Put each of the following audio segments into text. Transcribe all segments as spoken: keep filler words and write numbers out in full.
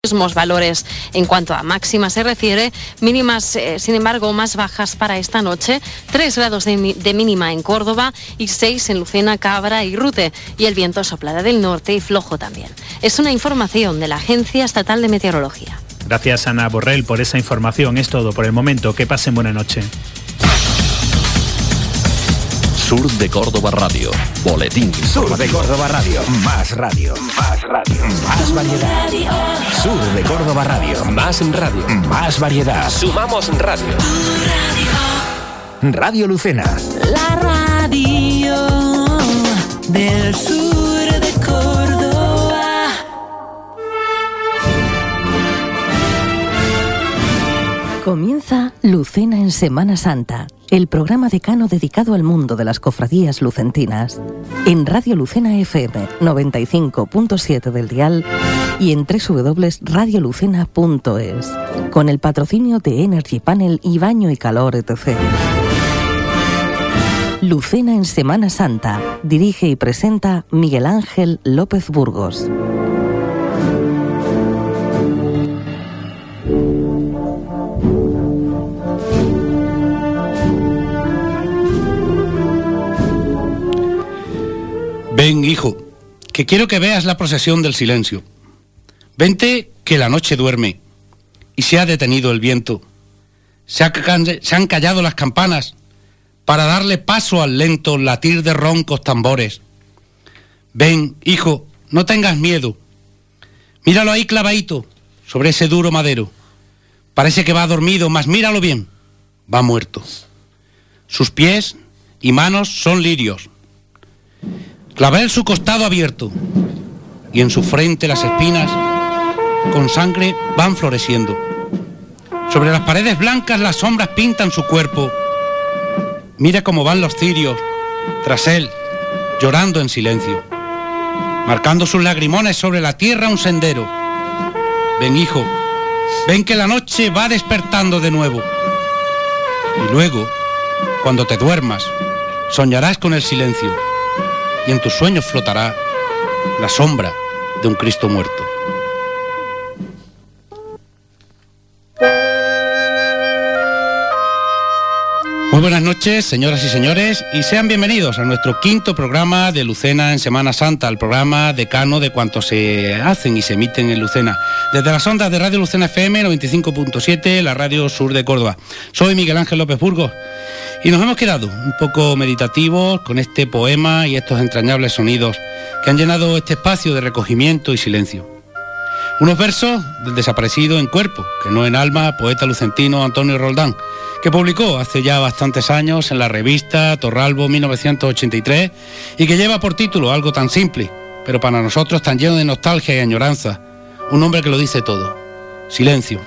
mismos valores en cuanto a máxima se refiere, mínimas, eh, sin embargo, más bajas para esta noche, tres grados de, de mínima en Córdoba y seis en Lucena, Cabra y Rute, y el viento soplará del norte y flojo también. Es una información de la Agencia Estatal de Meteorología. Gracias, Ana Borrell, por esa información. Es todo por el momento. Que pasen buena noche. Sur de Córdoba Radio. Boletín. Sur de Córdoba Radio. Más radio. Más radio. Más variedad. Sur de Córdoba Radio. Más radio. Más variedad. Sumamos radio. Radio Lucena. La radio del sur de Córdoba. Comienza Lucena en Semana Santa, el programa decano dedicado al mundo de las cofradías lucentinas. En Radio Lucena F M noventa y cinco punto siete del dial y en doble u doble u doble u punto radio lucena punto es, con el patrocinio de Energy Panel y Baño y Calor etcétera. Lucena en Semana Santa. Dirige y presenta Miguel Ángel López Burgos. Ven, hijo, que quiero que veas la procesión del silencio. Vente, que la noche duerme y se ha detenido el viento. Se, ha, se han callado las campanas para darle paso al lento latir de roncos tambores. Ven, hijo, no tengas miedo. Míralo ahí clavadito, sobre ese duro madero. Parece que va dormido, mas míralo bien, va muerto. Sus pies y manos son lirios. Clavel su costado abierto, y en su frente las espinas con sangre van floreciendo. Sobre las paredes blancas las sombras pintan su cuerpo. Mira cómo van los cirios tras él, llorando en silencio, marcando sus lagrimones sobre la tierra un sendero. Ven, hijo, ven que la noche va despertando de nuevo. Y luego, cuando te duermas, soñarás con el silencio, y en tus sueños flotará la sombra de un Cristo muerto. Muy buenas noches, señoras y señores, y sean bienvenidos a nuestro quinto programa de Lucena en Semana Santa, el programa decano de cuantos se hacen y se emiten en Lucena, desde las ondas de Radio Lucena F M noventa y cinco punto siete, la radio sur de Córdoba. Soy Miguel Ángel López Burgos, y nos hemos quedado un poco meditativos con este poema y estos entrañables sonidos que han llenado este espacio de recogimiento y silencio. Unos versos del desaparecido en cuerpo, que no en alma, poeta lucentino Antonio Roldán, que publicó hace ya bastantes años en la revista Torralbo mil novecientos ochenta y tres y que lleva por título algo tan simple, pero para nosotros tan lleno de nostalgia y añoranza, un nombre que lo dice todo: silencio.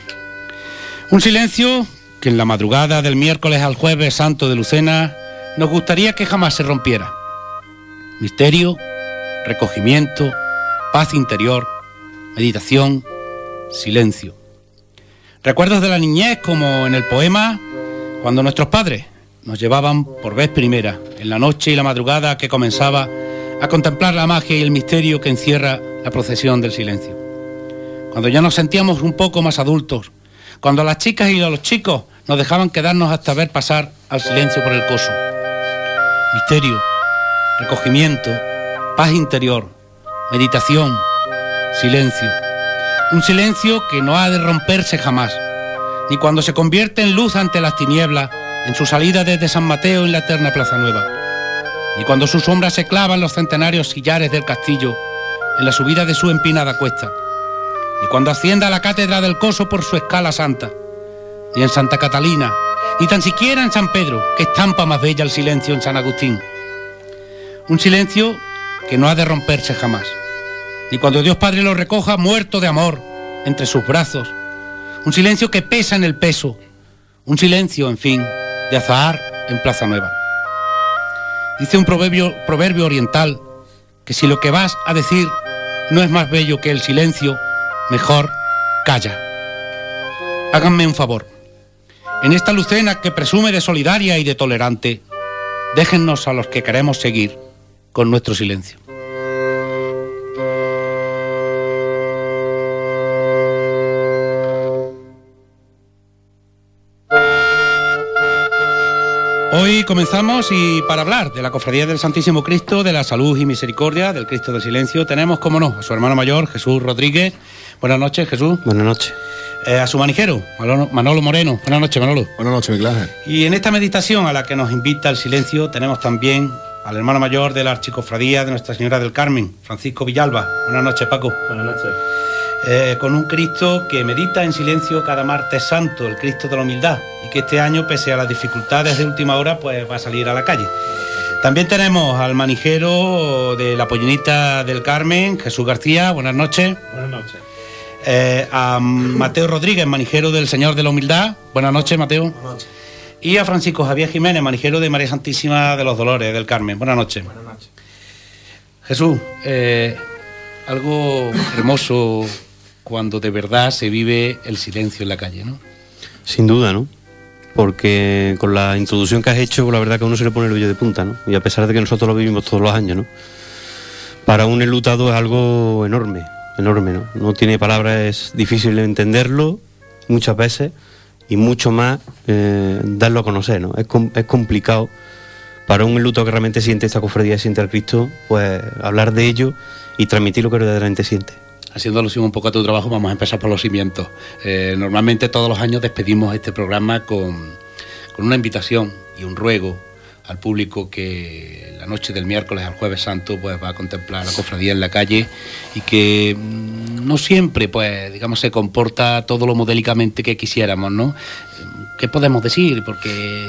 Un silencio que en la madrugada del miércoles al jueves santo de Lucena nos gustaría que jamás se rompiera. Misterio, recogimiento, paz interior, meditación, silencio. Recuerdos de la niñez, como en el poema, cuando nuestros padres nos llevaban por vez primera, en la noche y la madrugada que comenzaba, a contemplar la magia y el misterio que encierra la procesión del silencio. Cuando ya nos sentíamos un poco más adultos, cuando las chicas y los chicos nos dejaban quedarnos hasta ver pasar al silencio por el coso. Misterio, recogimiento, paz interior, meditación, silencio. Un silencio que no ha de romperse jamás, ni cuando se convierte en luz ante las tinieblas, en su salida desde San Mateo en la eterna Plaza Nueva, ni cuando su sombra se clava en los centenarios sillares del castillo, en la subida de su empinada cuesta, ni cuando ascienda a la cátedra del Coso por su escala santa, ni en Santa Catalina, ni tan siquiera en San Pedro, que estampa más bella el silencio en San Agustín. Un silencio que no ha de romperse jamás, ni cuando Dios Padre lo recoja muerto de amor entre sus brazos. Un silencio que pesa en el peso, un silencio, en fin, de azahar en Plaza Nueva. Dice un proverbio, proverbio oriental que si lo que vas a decir no es más bello que el silencio, mejor calla. Háganme un favor. En esta Lucena que presume de solidaria y de tolerante, déjennos a los que queremos seguir con nuestro silencio. Hoy comenzamos y para hablar de la Cofradía del Santísimo Cristo, de la Salud y Misericordia, del Cristo del Silencio, tenemos, como no, a su hermano mayor, Jesús Rodríguez. Buenas noches, Jesús. Buenas noches. Eh, a su manijero, Manolo, Manolo Moreno. Buenas noches, Manolo. Buenas noches, Miguel Ángel. Y en esta meditación a la que nos invita el silencio, tenemos también al hermano mayor de la Archicofradía de Nuestra Señora del Carmen, Francisco Villalba. Buenas noches, Paco. Buenas noches. Eh, con un Cristo que medita en silencio cada martes santo, el Cristo de la humildad, y que este año, pese a las dificultades de última hora, pues va a salir a la calle. También tenemos al manijero de la Pollinita del Carmen, Jesús García. Buenas noches. Buenas noches. Eh, a Mateo Rodríguez, manijero del Señor de la Humildad. Buenas noches, Mateo. Buenas noches. Y a Francisco Javier Jiménez, manijero de María Santísima de los Dolores del Carmen. Buenas noches. Buenas noches. Jesús, eh, algo hermoso cuando de verdad se vive el silencio en la calle, ¿no? Sin duda, ¿no? Porque con la introducción que has hecho, la verdad que a uno se le pone el vello de punta, ¿no? Y a pesar de que nosotros lo vivimos todos los años, ¿no? Para un enlutado es algo enorme, enorme, ¿no? No tiene palabras, es difícil de entenderlo muchas veces y mucho más eh, darlo a conocer, ¿no? Es, com- es complicado para un enlutado que realmente siente esta cofradía, siente al Cristo, pues hablar de ello y transmitir lo que verdaderamente siente. Haciendo alusión un poco a tu trabajo, vamos a empezar por los cimientos. Eh, normalmente todos los años despedimos este programa con, con una invitación y un ruego al público que la noche del miércoles al jueves santo pues va a contemplar la cofradía en la calle y que mmm, no siempre pues digamos se comporta todo lo modélicamente que quisiéramos, ¿no? ¿Qué podemos decir? Porque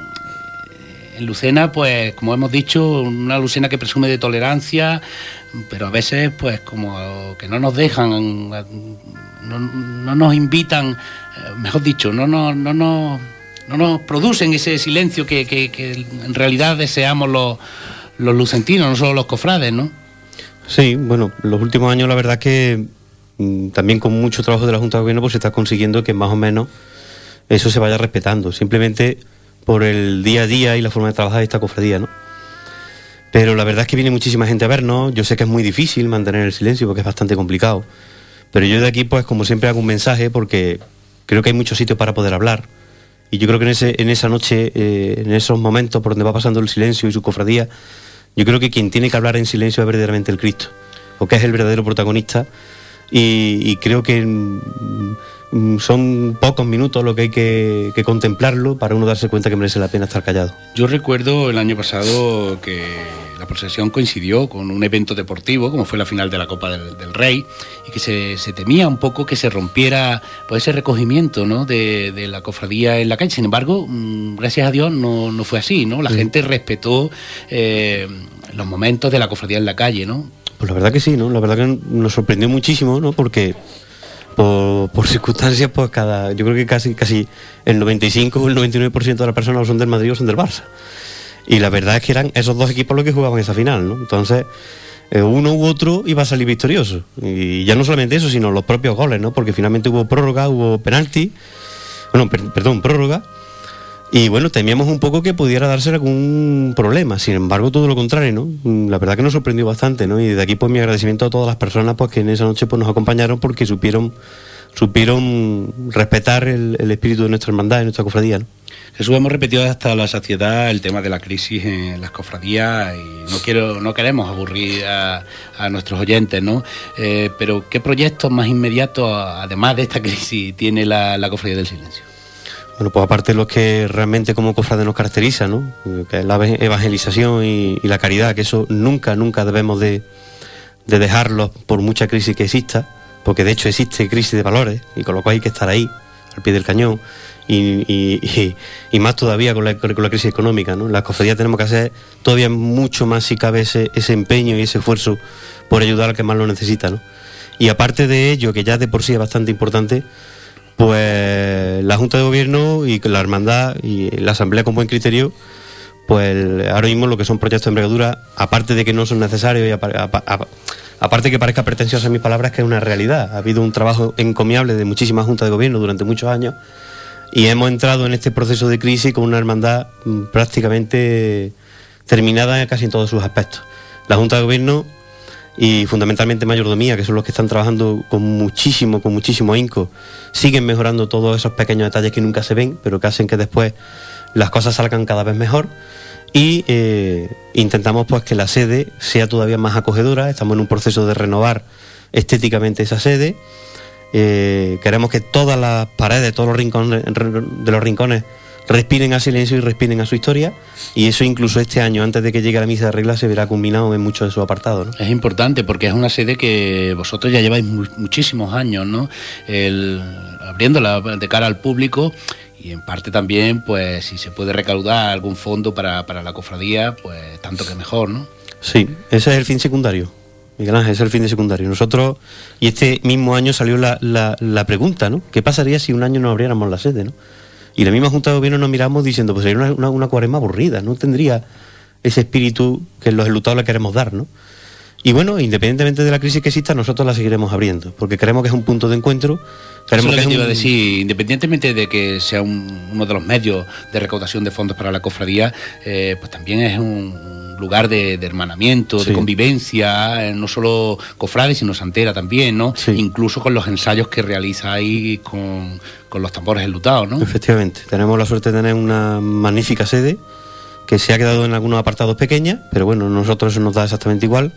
en Lucena, pues como hemos dicho, una Lucena que presume de tolerancia, pero a veces pues como que no nos dejan, no, no nos invitan, mejor dicho, no, no, no, no, no nos producen ese silencio que, que, que en realidad deseamos los, los lucentinos, no solo los cofrades, ¿no? Sí, bueno, los últimos años la verdad es que mmm, también con mucho trabajo de la Junta de Gobierno pues se está consiguiendo que más o menos eso se vaya respetando, simplemente por el día a día y la forma de trabajar de esta cofradía, ¿no? Pero la verdad es que viene muchísima gente a vernos. Yo sé que es muy difícil mantener el silencio porque es bastante complicado, pero yo de aquí pues como siempre hago un mensaje porque creo que hay muchos sitios para poder hablar y yo creo que en, ese, en esa noche, eh, en esos momentos por donde va pasando el silencio y su cofradía, yo creo que quien tiene que hablar en silencio es verdaderamente el Cristo, porque es el verdadero protagonista y, y creo que mm, son pocos minutos lo que hay que, que contemplarlo para uno darse cuenta que merece la pena estar callado. Yo recuerdo el año pasado que la procesión coincidió con un evento deportivo, como fue la final de la Copa del, del Rey, y que se, se temía un poco que se rompiera pues, ese recogimiento, ¿no? de, de la cofradía en la calle. Sin embargo, mmm, gracias a Dios no, no fue así, ¿no? La sí. gente respetó eh, los momentos de la cofradía en la calle, ¿no? Pues la verdad que sí, ¿no? La verdad que nos sorprendió muchísimo, ¿no? Porque Por, por circunstancias, pues cada, yo creo que casi casi el noventa y cinco o el noventa y nueve por ciento de las personas o son del Madrid o son del Barça. Y la verdad es que eran esos dos equipos los que jugaban esa final, ¿no? Entonces, eh, uno u otro iba a salir victorioso. Y ya no solamente eso, sino los propios goles, ¿no? Porque finalmente hubo prórroga, hubo penalti, bueno, per, perdón, prórroga. Y bueno, temíamos un poco que pudiera darse algún problema. Sin embargo, todo lo contrario, ¿no? La verdad que nos sorprendió bastante, ¿no? Y de aquí pues mi agradecimiento a todas las personas pues que en esa noche pues nos acompañaron porque supieron supieron respetar el, el espíritu de nuestra hermandad, de nuestra cofradía, ¿no? Jesús, hemos repetido hasta la saciedad el tema de la crisis en las cofradías y no quiero, no queremos aburrir a, a nuestros oyentes, ¿no? Eh, pero ¿qué proyectos más inmediatos, además de esta crisis, tiene la, la Cofradía del Silencio? Bueno, pues aparte de los que realmente como cofrade nos caracteriza, ¿no? Que es la evangelización y, y la caridad, que eso nunca, nunca debemos de, de dejarlo por mucha crisis que exista, porque de hecho existe crisis de valores y con lo cual hay que estar ahí, al pie del cañón, y, y, y, y más todavía con la, con la crisis económica, ¿no? En las cofradías tenemos que hacer todavía mucho más, si cabe, ese, ese empeño y ese esfuerzo por ayudar al que más lo necesita, ¿no? Y aparte de ello, que ya de por sí es bastante importante, pues la Junta de Gobierno y la Hermandad y la Asamblea con buen criterio, pues ahora mismo lo que son proyectos de envergadura, aparte de que no son necesarios y apa, apa, apa, aparte que parezca pretenciosa mis palabras, que es una realidad. Ha habido un trabajo encomiable de muchísimas Juntas de Gobierno durante muchos años y hemos entrado en este proceso de crisis con una hermandad prácticamente terminada casi en todos sus aspectos. La Junta de Gobierno y fundamentalmente mayordomía, que son los que están trabajando con muchísimo, con muchísimo ahínco, siguen mejorando todos esos pequeños detalles que nunca se ven, pero que hacen que después las cosas salgan cada vez mejor. Y eh, intentamos pues que la sede sea todavía más acogedora. Estamos en un proceso de renovar estéticamente esa sede. Eh, queremos que todas las paredes, todos los rincones de los rincones respiren a silencio y respiren a su historia, y eso incluso este año, antes de que llegue la misa de regla, se verá culminado en muchos de sus apartados, ¿no? Es importante porque es una sede que vosotros ya lleváis mu- muchísimos años, ¿no? El, abriéndola de cara al público, y en parte también, pues si se puede recaudar algún fondo para, para la cofradía, pues tanto que mejor, ¿no? Sí, ese es el fin secundario, Miguel Ángel, ese es el fin de secundario. Nosotros, y este mismo año salió la, la, la pregunta, ¿no? ¿Qué pasaría si un año no abriéramos la sede, ¿no? Y la misma Junta de Gobierno nos miramos diciendo, pues sería una, una, una cuaresma aburrida, no tendría ese espíritu que los enlutados le queremos dar, ¿no? Y bueno, independientemente de la crisis que exista, nosotros la seguiremos abriendo, porque creemos que es un punto de encuentro. Creemos Eso es lo que, que te es iba a un... decir, independientemente de que sea un, uno de los medios de recaudación de fondos para la cofradía, eh, pues también es un lugar de, de hermanamiento, Sí. de convivencia, eh, no solo cofrades, sino santera también, ¿no? Sí. Incluso con los ensayos que realiza ahí con, con los tambores enlutados, ¿no? Efectivamente, tenemos la suerte de tener una magnífica sede que se ha quedado en algunos apartados pequeña, pero bueno, nosotros eso nos da exactamente igual,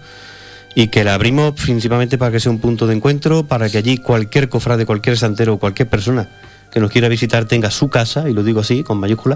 y que la abrimos principalmente para que sea un punto de encuentro, para que allí cualquier cofrade, cualquier santero, cualquier persona que nos quiera visitar tenga su casa, y lo digo así, con mayúsculas.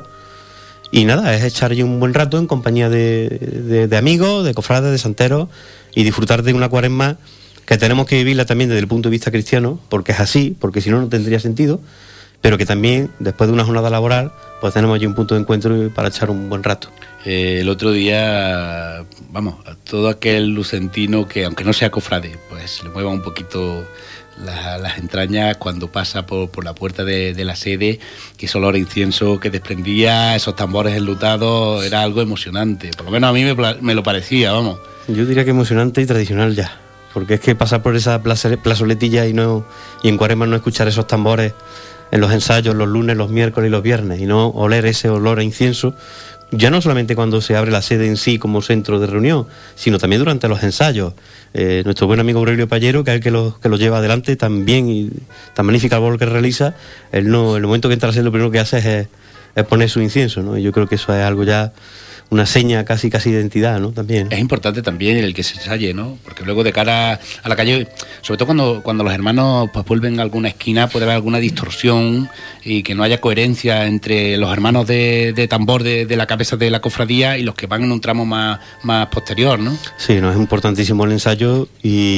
Y nada, es echar allí un buen rato en compañía de, de, de amigos, de cofrades, de santeros, y disfrutar de una cuaresma que tenemos que vivirla también desde el punto de vista cristiano, porque es así, porque si no, no tendría sentido, pero que también, después de una jornada laboral, pues tenemos allí un punto de encuentro para echar un buen rato. Eh, el otro día, vamos, a todo aquel lucentino que, aunque no sea cofrade, pues le mueva un poquito la, las entrañas cuando pasa por, por la puerta de, de la sede, que ese olor a incienso que desprendía, esos tambores enlutados, era algo emocionante. Por lo menos a mí me, me lo parecía, vamos. Yo diría que emocionante y tradicional ya, porque es que pasar por esa plaza, plazoletilla y, no, y en cuaresma no escuchar esos tambores en los ensayos, los lunes, los miércoles y los viernes, y no oler ese olor a incienso, ya no solamente cuando se abre la sede en sí como centro de reunión, sino también durante los ensayos. Eh, nuestro buen amigo Aurelio Pallero, que es el que lo, que lo lleva adelante también, y tan magnífica labor que realiza, él no, en el momento que entra a la sede lo primero que hace es, es poner su incienso, ¿no? Y yo creo que eso es algo ya, una seña casi casi de identidad, ¿no? También. Es importante también el que se ensaye, ¿no? Porque luego de cara a la calle, sobre todo cuando, cuando los hermanos pues vuelven a alguna esquina, puede haber alguna distorsión y que no haya coherencia entre los hermanos de, de tambor de, de la cabeza de la cofradía y los que van en un tramo más, más posterior, ¿no? Sí, no, es importantísimo el ensayo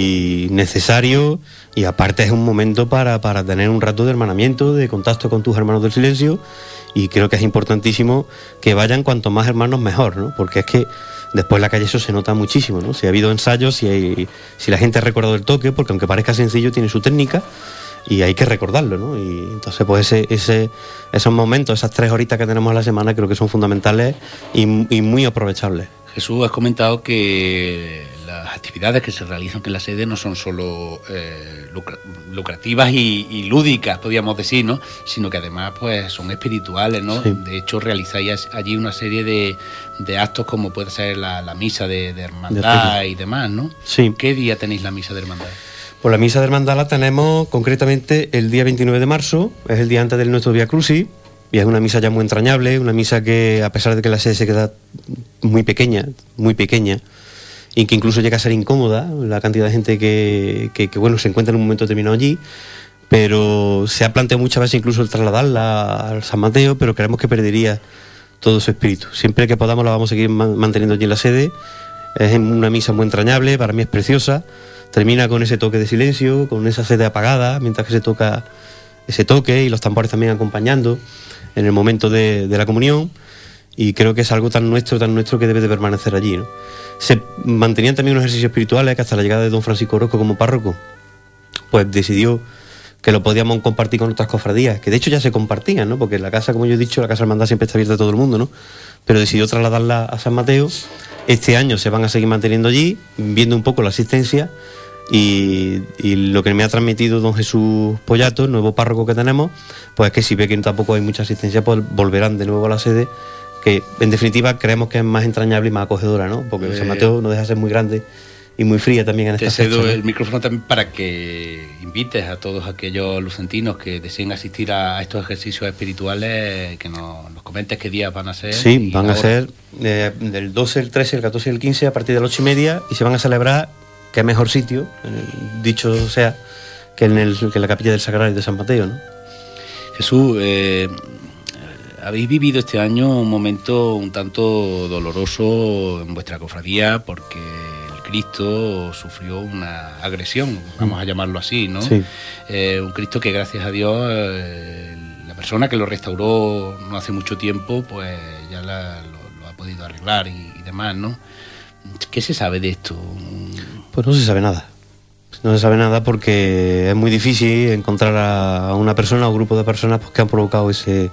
y necesario, y aparte es un momento para, para tener un rato de hermanamiento, de contacto con tus hermanos del silencio. Y creo que es importantísimo que vayan cuanto más hermanos mejor, ¿no? Porque es que después en la calle eso se nota muchísimo, ¿no? Si ha habido ensayos, si, hay, si la gente ha recordado el toque, porque aunque parezca sencillo, tiene su técnica y hay que recordarlo, ¿no? Y entonces pues ese, ese, esos momentos, esas tres horitas que tenemos a la semana, creo que son fundamentales y, y muy aprovechables. Jesús, has comentado que las actividades que se realizan en la sede no son solo eh, lucra- lucrativas y, y lúdicas, podríamos decir, ¿no? Sino que además pues son espirituales, ¿no? Sí. De hecho, realizáis allí una serie de, de actos como puede ser la, la misa de, de hermandad De y demás, ¿no? Sí. ¿Qué día tenéis la misa de hermandad? Pues la misa de hermandad la tenemos concretamente el día veintinueve de marzo, es el día antes del nuestro Vía Crucis, y es una misa ya muy entrañable, una misa que, a pesar de que la sede se queda muy pequeña, muy pequeña, y que incluso llega a ser incómoda, la cantidad de gente que, que, que bueno, se encuentra en un momento determinado allí, pero se ha planteado muchas veces incluso el trasladarla al San Mateo, pero creemos que perdería todo su espíritu. Siempre que podamos la vamos a seguir man- manteniendo allí en la sede. Es una misa muy entrañable, para mí es preciosa, termina con ese toque de silencio, con esa sede apagada, mientras que se toca ese toque y los tambores también acompañando en el momento de, de la comunión, y creo que es algo tan nuestro, tan nuestro que debe de permanecer allí, ¿no? Se mantenían también unos ejercicios espirituales que hasta la llegada de don Francisco Orozco como párroco, pues decidió que lo podíamos compartir con otras cofradías, que de hecho ya se compartían, ¿no? Porque la casa, como yo he dicho, la Casa Hermandad siempre está abierta a todo el mundo, ¿no? Pero decidió trasladarla a San Mateo. Este año se van a seguir manteniendo allí, viendo un poco la asistencia, y, y lo que me ha transmitido don Jesús Pollato, el nuevo párroco que tenemos, pues es que si ve que tampoco hay mucha asistencia, pues volverán de nuevo a la sede, que en definitiva creemos que es más entrañable y más acogedora, ¿no? Porque Eh. San Mateo no deja de ser muy grande y muy fría también en esta Te cedo fecha, ¿no? el micrófono también para que invites a todos aquellos lucentinos que deseen asistir a estos ejercicios espirituales, que nos, nos comentes qué días van a ser. Sí, van a ahora. ser eh, del doce, el trece, el catorce y el quince a partir de las ocho y media, y se van a celebrar, qué mejor sitio, en el, dicho sea, que en, el, que en la capilla del Sagrario de San Mateo, ¿no? Jesús, eh, habéis vivido este año un momento un tanto doloroso en vuestra cofradía porque el Cristo sufrió una agresión, vamos a llamarlo así, ¿no? Sí. Eh, un Cristo que gracias a Dios, eh, la persona que lo restauró no hace mucho tiempo, pues ya la, lo, lo ha podido arreglar y, y demás, ¿no? ¿Qué se sabe de esto? Pues no se sabe nada. No se sabe nada porque es muy difícil encontrar a una persona o un grupo de personas pues, que han provocado ese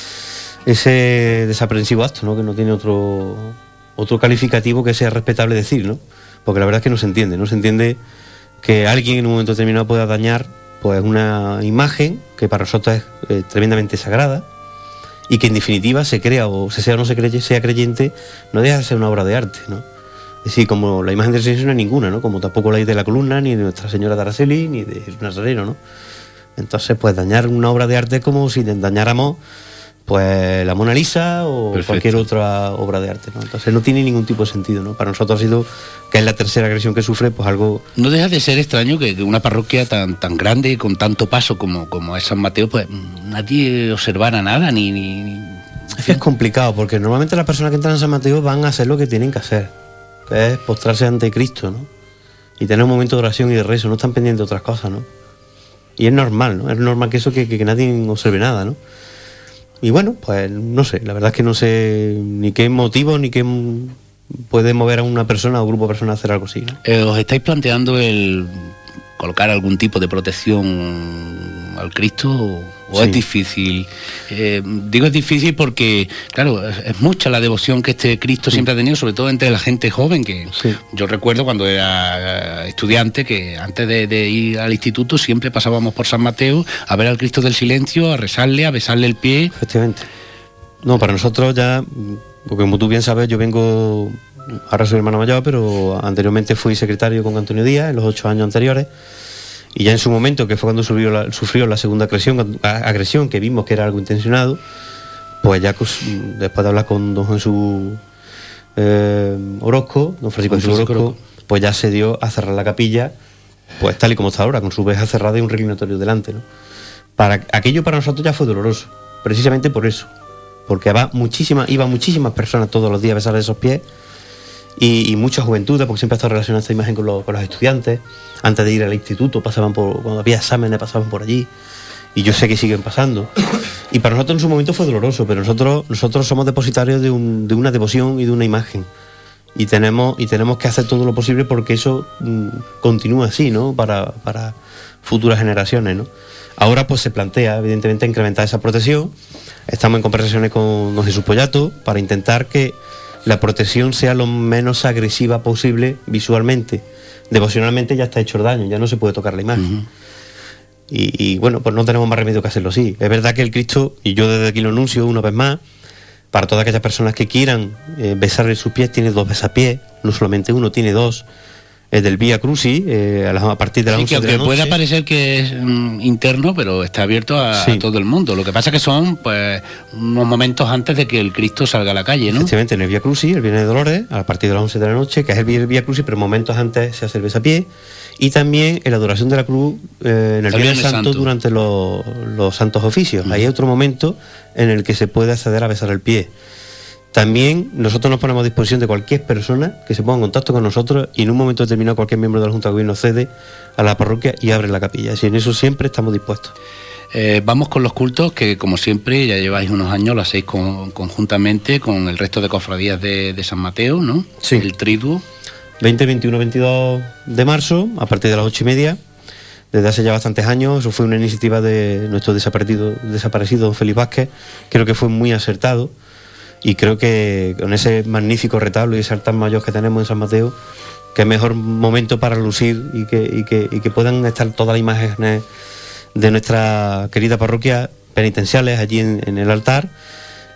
ese desaprensivo acto, ¿no? Que no tiene otro otro calificativo que sea respetable decir, ¿no? Porque la verdad es que no se entiende, no se entiende que alguien en un momento determinado pueda dañar pues una imagen que para nosotros es eh, tremendamente sagrada y que en definitiva se crea o se sea o no se creye, sea creyente, no deja de ser una obra de arte, ¿no? Es decir, como la imagen del Señor no es ninguna, ¿no? Como tampoco la hay de la columna, ni de Nuestra Señora de Araceli, ni de Jesús Nazareno, ¿no? Entonces, pues dañar una obra de arte es como si dañáramos pues la Mona Lisa o Perfecto. Cualquier otra obra de arte, ¿no? Entonces no tiene ningún tipo de sentido, ¿no? Para nosotros ha sido, que es la tercera agresión que sufre, pues algo... No deja de ser extraño que, que una parroquia tan tan grande, con tanto paso como, como es San Mateo, pues nadie observara nada, ni... ni, ni... Es que es complicado, porque normalmente las personas que entran en San Mateo van a hacer lo que tienen que hacer, que es postrarse ante Cristo, ¿no? Y tener un momento de oración y de rezo, no están pendientes de otras cosas, ¿no? Y es normal, ¿no? Es normal que eso, que, que, que nadie observe nada, ¿no? Y bueno, pues no sé, la verdad es que no sé ni qué motivo ni qué puede mover a una persona o un grupo de personas a hacer algo así, ¿no? Eh, ¿Os estáis planteando el colocar algún tipo de protección al Cristo o, o Sí. es difícil? Eh, digo es difícil porque, claro, es, es mucha la devoción que este Cristo siempre ha tenido, sobre todo entre la gente joven, que Sí. yo recuerdo cuando era estudiante que antes de, de ir al instituto siempre pasábamos por San Mateo a ver al Cristo del Silencio, a rezarle, a besarle el pie. Efectivamente. No, para nosotros ya, porque como tú bien sabes, yo vengo, ahora soy hermano mayor, pero anteriormente fui secretario con Antonio Díaz en los ocho años anteriores, y ya en su momento, que fue cuando sufrió la, sufrió la segunda agresión, agresión, que vimos que era algo intencionado, pues ya después de hablar con don Jesús eh, Orozco, don Francisco Don Jesús Francisco Orozco, Orozco. pues ya se dio a cerrar la capilla, pues tal y como está ahora, con su verja cerrada y un reclinatorio delante, ¿no? Para, aquello para nosotros ya fue doloroso, precisamente por eso, porque va muchísimas, iban muchísimas personas todos los días a besar esos pies, y, y mucha juventud, porque siempre ha estado relacionada esta imagen con los, con los estudiantes. Antes de ir al instituto pasaban por, cuando había exámenes pasaban por allí, y yo sé que siguen pasando, y para nosotros en su momento fue doloroso, pero nosotros nosotros somos depositarios de, un, de una devoción y de una imagen, y tenemos y tenemos que hacer todo lo posible porque eso mmm, continúe así, ¿no? Para, para futuras generaciones, ¿no? Ahora pues se plantea evidentemente incrementar esa protección. Estamos en conversaciones con don Jesús Pollato para intentar que la protección sea lo menos agresiva posible visualmente. Devocionalmente ya está hecho el daño, ya no se puede tocar la imagen. Uh-huh. y, y bueno, pues no tenemos más remedio que hacerlo así. Es verdad que el Cristo, y yo desde aquí lo anuncio una vez más, para todas aquellas personas que quieran eh, besarle sus pies, tiene dos besapiés, no solamente uno, tiene dos. El del Vía Crucis, eh, a, la, a partir de las sí, once que de la noche. puede parecer que es mm, interno, pero está abierto a, sí. a todo el mundo. Lo que pasa que son pues unos momentos antes de que el Cristo salga a la calle, ¿no? Efectivamente, en el Vía Crucis, el Viernes de Dolores, a partir de las once de la noche, que es el Vía Crucis, pero momentos antes se hace el besapié. Y también en la adoración de la cruz eh, en el, el Viernes Santo, Santo durante los, los santos oficios. Mm. Ahí hay otro momento en el que se puede acceder a besar el pie. También nosotros nos ponemos a disposición de cualquier persona que se ponga en contacto con nosotros y en un momento determinado cualquier miembro de la Junta de Gobierno cede a la parroquia y abre la capilla. Así en eso siempre estamos dispuestos. Eh, vamos con los cultos que, como siempre, ya lleváis unos años, lo hacéis con, conjuntamente con el resto de cofradías de, de San Mateo, ¿no? Sí. El triduo. veinte, veintiuno, veintidós de marzo, a partir de las ocho y media, desde hace ya bastantes años. Eso fue una iniciativa de nuestro desaparecido, desaparecido don Félix Vázquez. Creo que fue muy acertado. Y creo que con ese magnífico retablo y ese altar mayor que tenemos en San Mateo, que es mejor momento para lucir y que, y que, y que puedan estar todas las imágenes de nuestra querida parroquia penitenciales allí en, en el altar,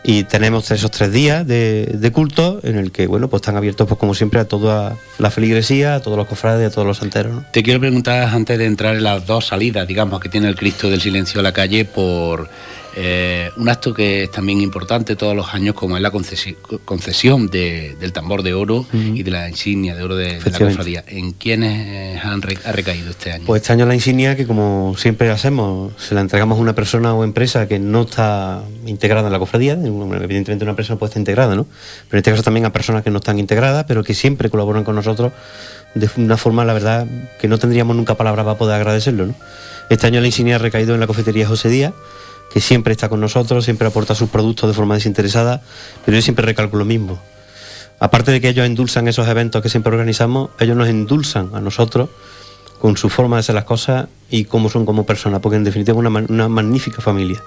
Y tenemos esos tres días de, de culto en el que, bueno, pues están abiertos, pues como siempre, a toda la feligresía, a todos los cofrades, a todos los santeros, ¿no? Te quiero preguntar, antes de entrar en las dos salidas, digamos, que tiene el Cristo del Silencio a la calle, por eh, un acto que es también importante todos los años, como es la concesi- concesión de, del tambor de oro uh-huh. y de la insignia de oro de, de la cofradía. ¿En quiénes han re- ha recaído este año? Pues este año la insignia, que como siempre hacemos, se la entregamos a una persona o empresa que no está integrada en la cofradía. Evidentemente una persona puede estar integrada, ¿no? Pero en este caso también a personas que no están integradas, pero que siempre colaboran con nosotros de una forma, la verdad, que no tendríamos nunca palabras para poder agradecerlo, ¿no? Este año la insignia ha recaído en la cafetería José Díaz, que siempre está con nosotros, siempre aporta sus productos de forma desinteresada, pero yo siempre recalco lo mismo. Aparte de que ellos endulzan esos eventos que siempre organizamos, ellos nos endulzan a nosotros con su forma de hacer las cosas y cómo son como personas, porque en definitiva es una, una magnífica familia.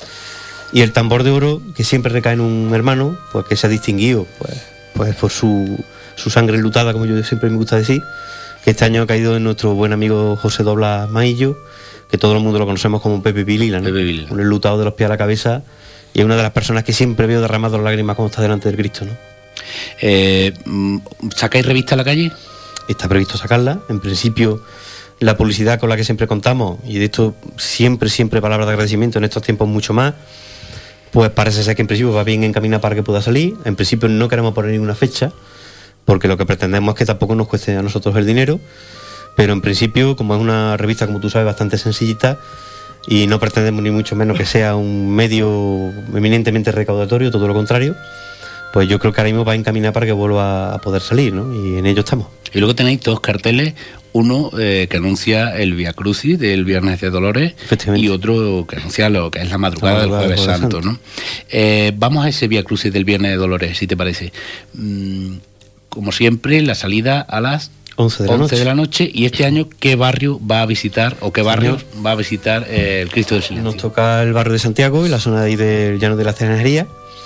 Y el tambor de oro, que siempre recae en un hermano, pues que se ha distinguido pues, pues por su, su sangre enlutada, como yo siempre me gusta decir, que este año ha caído en nuestro buen amigo José Doblas Maillo, que todo el mundo lo conocemos como Pepe Vilila, ¿no? Pepe Vilila. Un enlutado de los pies a la cabeza, y es una de las personas que siempre veo derramando lágrimas cuando está delante del Cristo, ¿no? Eh, ¿Sacáis revista a la calle? Está previsto sacarla. En principio, la publicidad con la que siempre contamos, y de esto siempre, siempre palabras de agradecimiento, en estos tiempos mucho más, pues parece ser que en principio va bien encaminada para que pueda salir. En principio no queremos poner ninguna fecha, porque lo que pretendemos es que tampoco nos cueste a nosotros el dinero, pero en principio, como es una revista, como tú sabes, bastante sencillita, y no pretendemos ni mucho menos que sea un medio eminentemente recaudatorio, todo lo contrario, pues yo creo que ahora mismo va a encaminar para que vuelva a poder salir, ¿no? Y en ello estamos. Y luego tenéis dos carteles, uno eh, que anuncia el Vía Crucis del Viernes de Dolores y otro que anuncia lo que es la madrugada, la madrugada del Jueves Santo, Santo, ¿no? Eh, vamos a ese Vía Crucis del Viernes de Dolores, si te parece. Mm, como siempre, la salida a las once de la, once noche. de la noche. Y este año, ¿qué barrio va a visitar o qué barrio va a visitar eh, el Cristo del Silencio? Nos toca el barrio de Santiago y la zona de ahí del Llano de la Cernejería.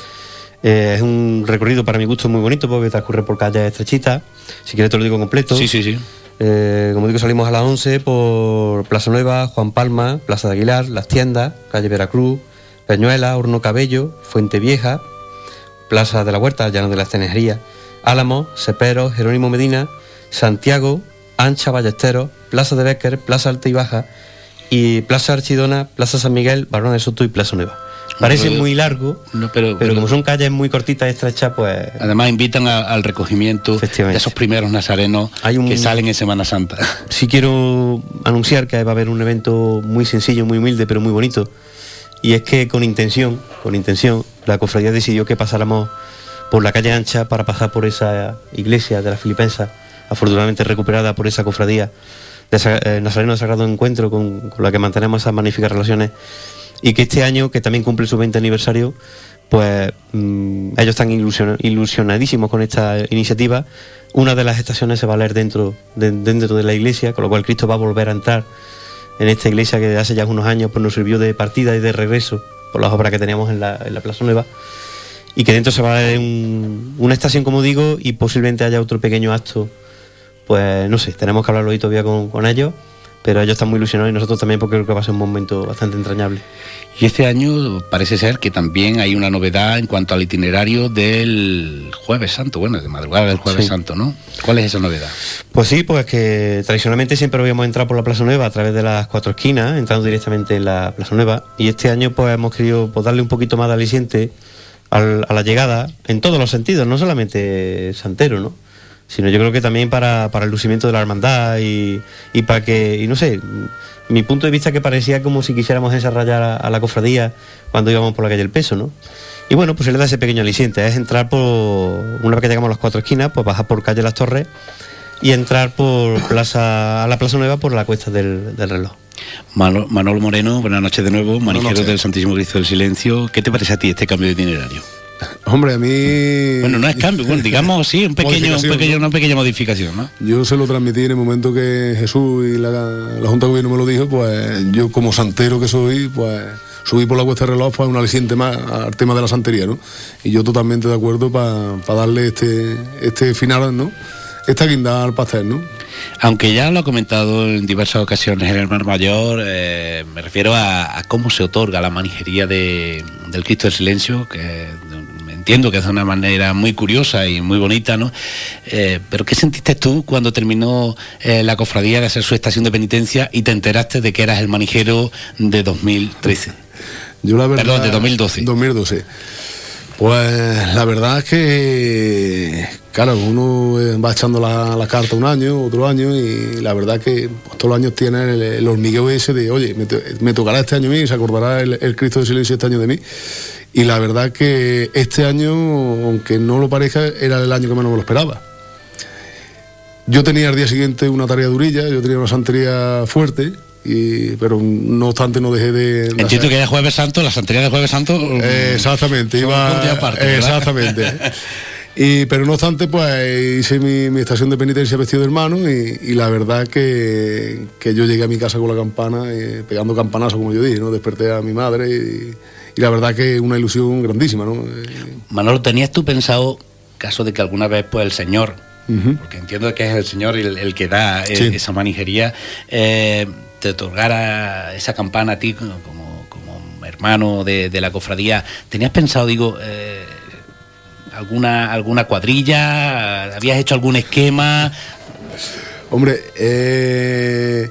Eh, es un recorrido para mi gusto muy bonito porque transcurre por calles estrechitas. Si quieres te lo digo completo. Sí, sí, sí. Eh, como digo, salimos a las once por Plaza Nueva, Juan Palma, Plaza de Aguilar, Las Tiendas, calle Veracruz, Peñuela, Horno Cabello, Fuente Vieja, Plaza de la Huerta, Llano de la Cernejería, Álamos, Cepero, Jerónimo Medina, Santiago, Ancha, Ballesteros, Plaza de Béquer, Plaza Alta y Baja y Plaza Archidona, Plaza San Miguel, Barona de Soto y Plaza Nueva. Parece no, muy largo, no, pero, pero, pero como son calles muy cortitas y estrechas, pues... Además invitan a, al recogimiento de esos primeros nazarenos un, que salen en Semana Santa. Sí quiero anunciar que va a haber un evento muy sencillo, muy humilde, pero muy bonito. Y es que con intención, con intención, la cofradía decidió que pasáramos por la calle Ancha para pasar por esa iglesia de la Filipensa, afortunadamente recuperada por esa cofradía de eh, Nazareno de Sagrado Encuentro, con, con la que mantenemos esas magníficas relaciones. Y que este año, que también cumple su veinte aniversario, pues mmm, ellos están ilusion, ilusionadísimos con esta iniciativa. Una de las estaciones se va a leer dentro de, dentro de la iglesia, con lo cual Cristo va a volver a entrar en esta iglesia que hace ya unos años pues nos sirvió de partida y de regreso por las obras que teníamos en la, en la Plaza Nueva. Y que dentro se va a leer un, una estación, como digo, y posiblemente haya otro pequeño acto. Pues no sé, tenemos que hablarlo hoy todavía con, con ellos. Pero ellos están muy ilusionados y nosotros también, porque creo que va a ser un momento bastante entrañable. Y este año parece ser que también hay una novedad en cuanto al itinerario del Jueves Santo, bueno, de madrugada del Jueves sí. Santo, ¿no? ¿Cuál es esa novedad? Pues sí, pues que tradicionalmente siempre habíamos entrado por la Plaza Nueva a través de las cuatro esquinas, entrando directamente en la Plaza Nueva, y este año pues hemos querido pues, darle un poquito más de aliciente al, a la llegada, en todos los sentidos, no solamente santero, ¿no? Sino yo creo que también para, para el lucimiento de la hermandad y, y para que, y no sé, mi punto de vista que parecía como si quisiéramos desarrollar a, a la cofradía cuando íbamos por la calle del Peso, ¿no? Y bueno, pues se le da ese pequeño aliciente, es entrar por, una vez que llegamos a las cuatro esquinas, pues bajar por calle Las Torres y entrar por plaza a la Plaza Nueva por la cuesta del, del reloj. Manolo, Manolo Moreno, buenas noches de nuevo, manijero del Santísimo Cristo del Silencio. ¿Qué te parece a ti este cambio de itinerario? Hombre, a mí... Bueno, no es cambio, bueno, digamos, sí, un pequeño, un pequeño, una pequeña modificación, ¿no? Yo se lo transmití en el momento que Jesús y la, la Junta de Gobierno me lo dijo, pues yo como santero que soy, pues subí por la cuesta de reloj, pues un aliciente más al tema de la santería, ¿no? Y yo totalmente de acuerdo para pa darle este, este final, ¿no? esta guinda al pastel, ¿no? Aunque ya lo ha comentado en diversas ocasiones el hermano mayor, eh, me refiero a, a cómo se otorga la manijería de, del Cristo del Silencio, que entiendo que es de una manera muy curiosa y muy bonita, ¿no? Eh, pero ¿qué sentiste tú cuando terminó eh, la cofradía de hacer su estación de penitencia y te enteraste de que eras el manijero de dos mil trece? Yo la verdad, Perdón, de dos mil doce. dos mil doce. Pues la verdad es que, claro, uno va echando la, la carta un año, otro año, y la verdad es que pues, todos los años tiene el, el hormigueo ese de, oye, me, me tocará este año a mí, y se acordará el, el Cristo del Silencio este año de mí. Y la verdad es que este año, aunque no lo parezca, era el año que menos me lo esperaba. Yo tenía el día siguiente una tarea durilla, yo tenía una santería fuerte, y, pero no obstante no dejé de... Entiendo hacer... que era Jueves Santo, la santería de Jueves Santo... Eh, exactamente, iba... Un día aparte, exactamente. Y, pero no obstante, pues hice mi, mi estación de penitencia vestido de hermano, y, y la verdad que, que yo llegué a mi casa con la campana, eh, pegando campanazo, como yo dije, ¿no? Desperté a mi madre y, y la verdad que una ilusión grandísima, ¿no? Manolo, ¿tenías tú pensado, caso de que alguna vez pues el Señor, uh-huh. porque entiendo que es el Señor el, el que da sí. el, esa manijería, eh, te otorgara esa campana a ti como, como hermano de, de la cofradía, ¿tenías pensado, digo, eh, alguna alguna cuadrilla? ¿Habías hecho algún esquema? Hombre, eh,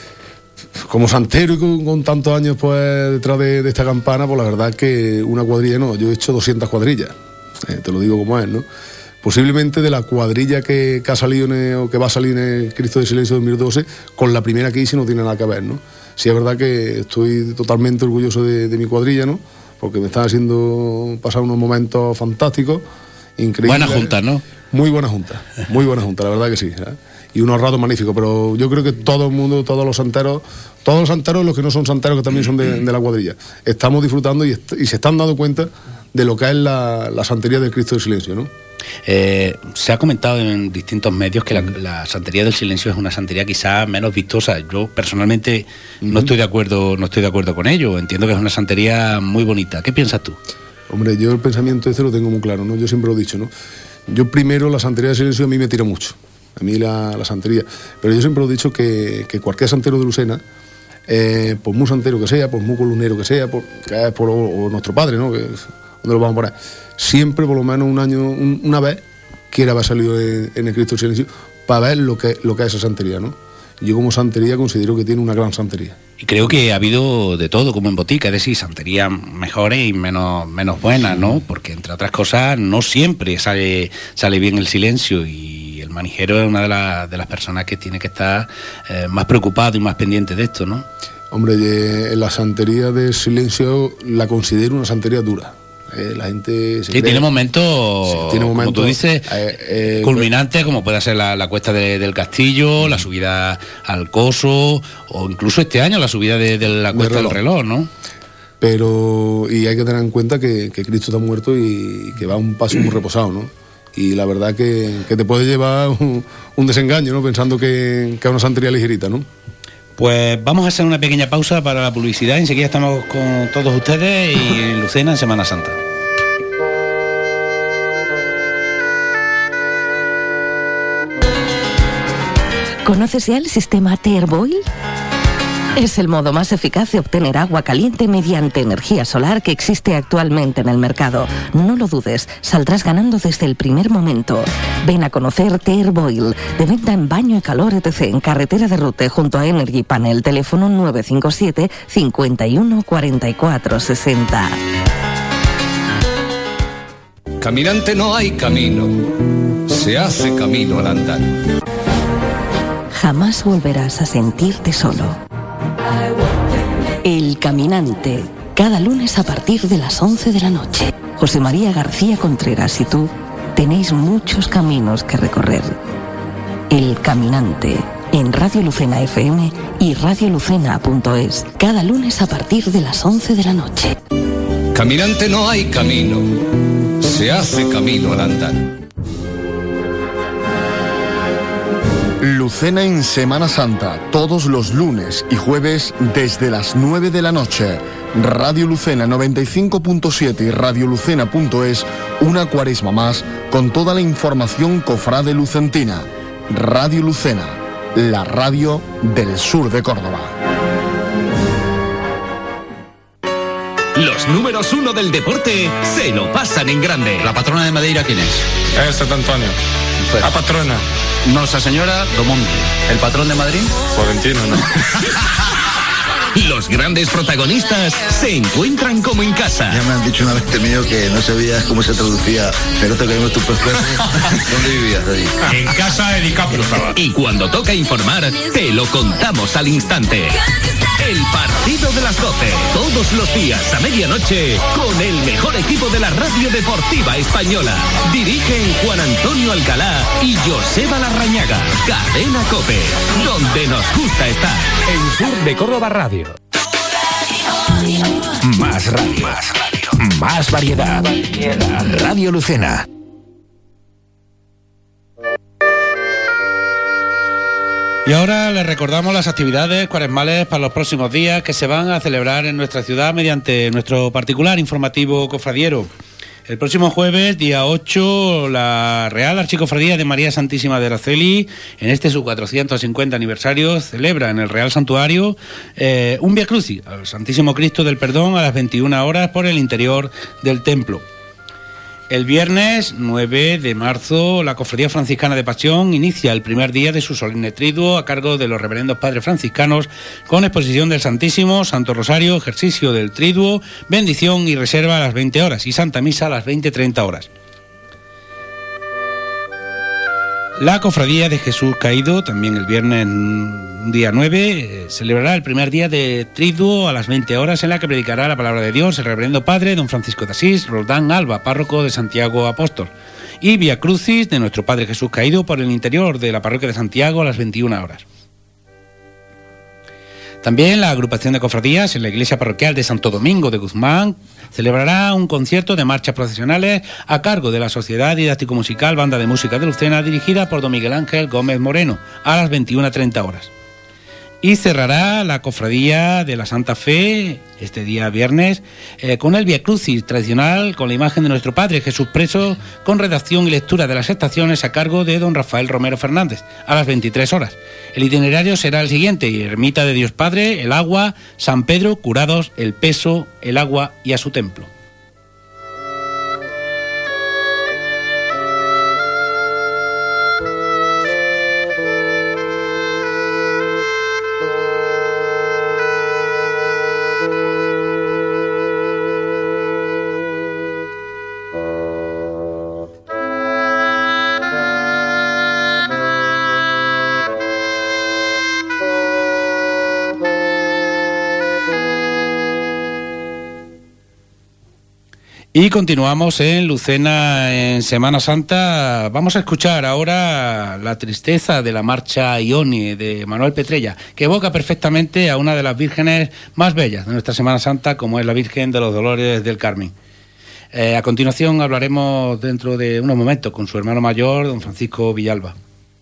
como santero y con, con tantos años pues detrás de, de esta campana, pues la verdad es que una cuadrilla no, yo he hecho doscientas cuadrillas, eh, te lo digo como es, ¿no? Posiblemente de la cuadrilla que, que ha salido en el, o que va a salir en el Cristo del Silencio dos mil doce, con la primera que hice no tiene nada que ver, ¿no? Sí es verdad que estoy totalmente orgulloso de, de mi cuadrilla, ¿no? Porque me están haciendo pasar unos momentos fantásticos, increíbles. Buena junta, ¿no? Muy buena junta, muy buena junta, la verdad que sí, ¿eh? Y unos ratos magníficos, pero yo creo que todo el mundo, todos los santeros, todos los santeros, los que no son santeros, que también son de, de la cuadrilla, estamos disfrutando y, est- y se están dando cuenta de lo que es la, la santería del Cristo del Silencio, ¿no? Eh, se ha comentado en distintos medios que la, la santería del silencio es una santería quizá menos vistosa. Yo personalmente uh-huh. no estoy de acuerdo, no estoy de acuerdo con ello. Entiendo que es una santería muy bonita. ¿Qué piensas tú? Hombre, yo el pensamiento este lo tengo muy claro, ¿no? Yo siempre lo he dicho, ¿no? Yo primero la santería del silencio a mí me tira mucho, a mí la, la santería, pero yo siempre lo he dicho que, que cualquier santero de Lucena, eh, por muy santero que sea, por muy columnero que sea, por, que es por o, o nuestro padre, ¿no? Que, ¿dónde lo vamos a poner? Siempre, por lo menos un año, un, una vez, quiera haber salido en, en el Cristo del Silencio para ver lo que, lo que es esa santería, ¿no? Yo como santería considero que tiene una gran santería. Y creo que ha habido de todo, como en botica, es decir, santerías mejores y menos, menos buenas, ¿no? Porque, entre otras cosas, no siempre sale, sale bien el silencio, y el manijero es una de, la, de las personas que tiene que estar eh, más preocupado y más pendiente de esto, ¿no? Hombre, eh, la santería del silencio la considero una santería dura. Eh, la gente se sí, tiene momentos, sí, tiene momentos, como tú dices, eh, eh, culminantes, como puede ser la, la cuesta de, del Castillo, la subida al Coso, o incluso este año la subida de, de la cuesta de del reloj, ¿no? Pero, y hay que tener en cuenta que, que Cristo está muerto y que va a un paso muy reposado, ¿no? Y la verdad que, que te puede llevar un, un desengaño, ¿no? Pensando que, que es una santería ligerita, ¿no? Pues vamos a hacer una pequeña pausa para la publicidad. Enseguida estamos con todos ustedes y en Lucena en Semana Santa. ¿Conoces ya el sistema Terboil? Es el modo más eficaz de obtener agua caliente mediante energía solar que existe actualmente en el mercado. No lo dudes, saldrás ganando desde el primer momento. Ven a conocer Terboil, de venta en Baño y Calor etcétera, en carretera de Rute junto a Energy Panel, teléfono nueve cinco siete, cinco uno cuatro cuatro seis cero. Caminante no hay camino, se hace camino al andar. Jamás volverás a sentirte solo. El Caminante, cada lunes a partir de las once de la noche. José María García Contreras y tú tenéis muchos caminos que recorrer. El Caminante, en Radio Lucena F M y radio lucena punto es, cada lunes a partir de las once de la noche. Caminante no hay camino, se hace camino al andar. Lucena en Semana Santa, todos los lunes y jueves desde las nueve de la noche. Radio Lucena noventa y cinco punto siete y radio lucena punto es, una cuaresma más con toda la información cofrade lucentina. Radio Lucena, la radio del sur de Córdoba. Los números uno del deporte se lo pasan en grande. ¿La patrona de Madeira quién es? Es Sant Antonio. La patrona. Nuestra Señora Domonte. ¿El patrón de Madrid? Florentino, ¿no? Los grandes protagonistas se encuentran como en casa. Ya me han dicho una vez mío que no sabía cómo se traducía, pero te caímos tu pescuezo. ¿Dónde vivías ahí? En casa de DiCaprio. Y cuando toca informar, te lo contamos al instante. El partido de las doce, todos los días a medianoche, con el mejor equipo de la radio deportiva española. Dirigen Juan Antonio Alcalá y Joseba Larrañaga. Cadena COPE, donde nos gusta estar. En Sur de Córdoba Radio. Más radio. Más radio. Más variedad. Radio Lucena. Y ahora les recordamos las actividades cuaresmales para los próximos días que se van a celebrar en nuestra ciudad mediante nuestro particular informativo cofradiero. El próximo jueves, día ocho, la Real Archicofradía de María Santísima de Araceli, en este su cuatrocientos cincuenta aniversario, celebra en el Real Santuario eh, un Vía Crucis al Santísimo Cristo del Perdón a las veintiuna horas por el interior del templo. El viernes nueve de marzo, la Cofradía Franciscana de Pasión inicia el primer día de su solemne triduo a cargo de los reverendos padres franciscanos, con exposición del Santísimo, Santo Rosario, ejercicio del triduo, bendición y reserva a las veinte horas y Santa Misa a las veinte treinta horas. La Cofradía de Jesús Caído, también el viernes día nueve, eh, celebrará el primer día de triduo a las veinte horas, en la que predicará la palabra de Dios el reverendo padre don Francisco de Asís Roldán Alba, párroco de Santiago Apóstol, y Vía Crucis de nuestro Padre Jesús Caído por el interior de la parroquia de Santiago a las veintiuna horas. También la agrupación de cofradías en la iglesia parroquial de Santo Domingo de Guzmán celebrará un concierto de marchas procesionales a cargo de la Sociedad Didáctico-Musical Banda de Música de Lucena, dirigida por don Miguel Ángel Gómez Moreno, a las veintiuna treinta horas. Y cerrará la Cofradía de la Santa Fe este día viernes eh, con el Vía Crucis tradicional con la imagen de nuestro Padre Jesús preso, con redacción y lectura de las estaciones a cargo de don Rafael Romero Fernández a las veintitrés horas. El itinerario será el siguiente: Ermita de Dios Padre, el Agua, San Pedro, Curados, el Peso, el Agua y a su templo. Y continuamos en Lucena en Semana Santa. Vamos a escuchar ahora la tristeza de la marcha Ioni de Manuel Petrella, que evoca perfectamente a una de las vírgenes más bellas de nuestra Semana Santa, como es la Virgen de los Dolores del Carmen. Eh, a continuación hablaremos dentro de unos momentos con su hermano mayor, don Francisco Villalba.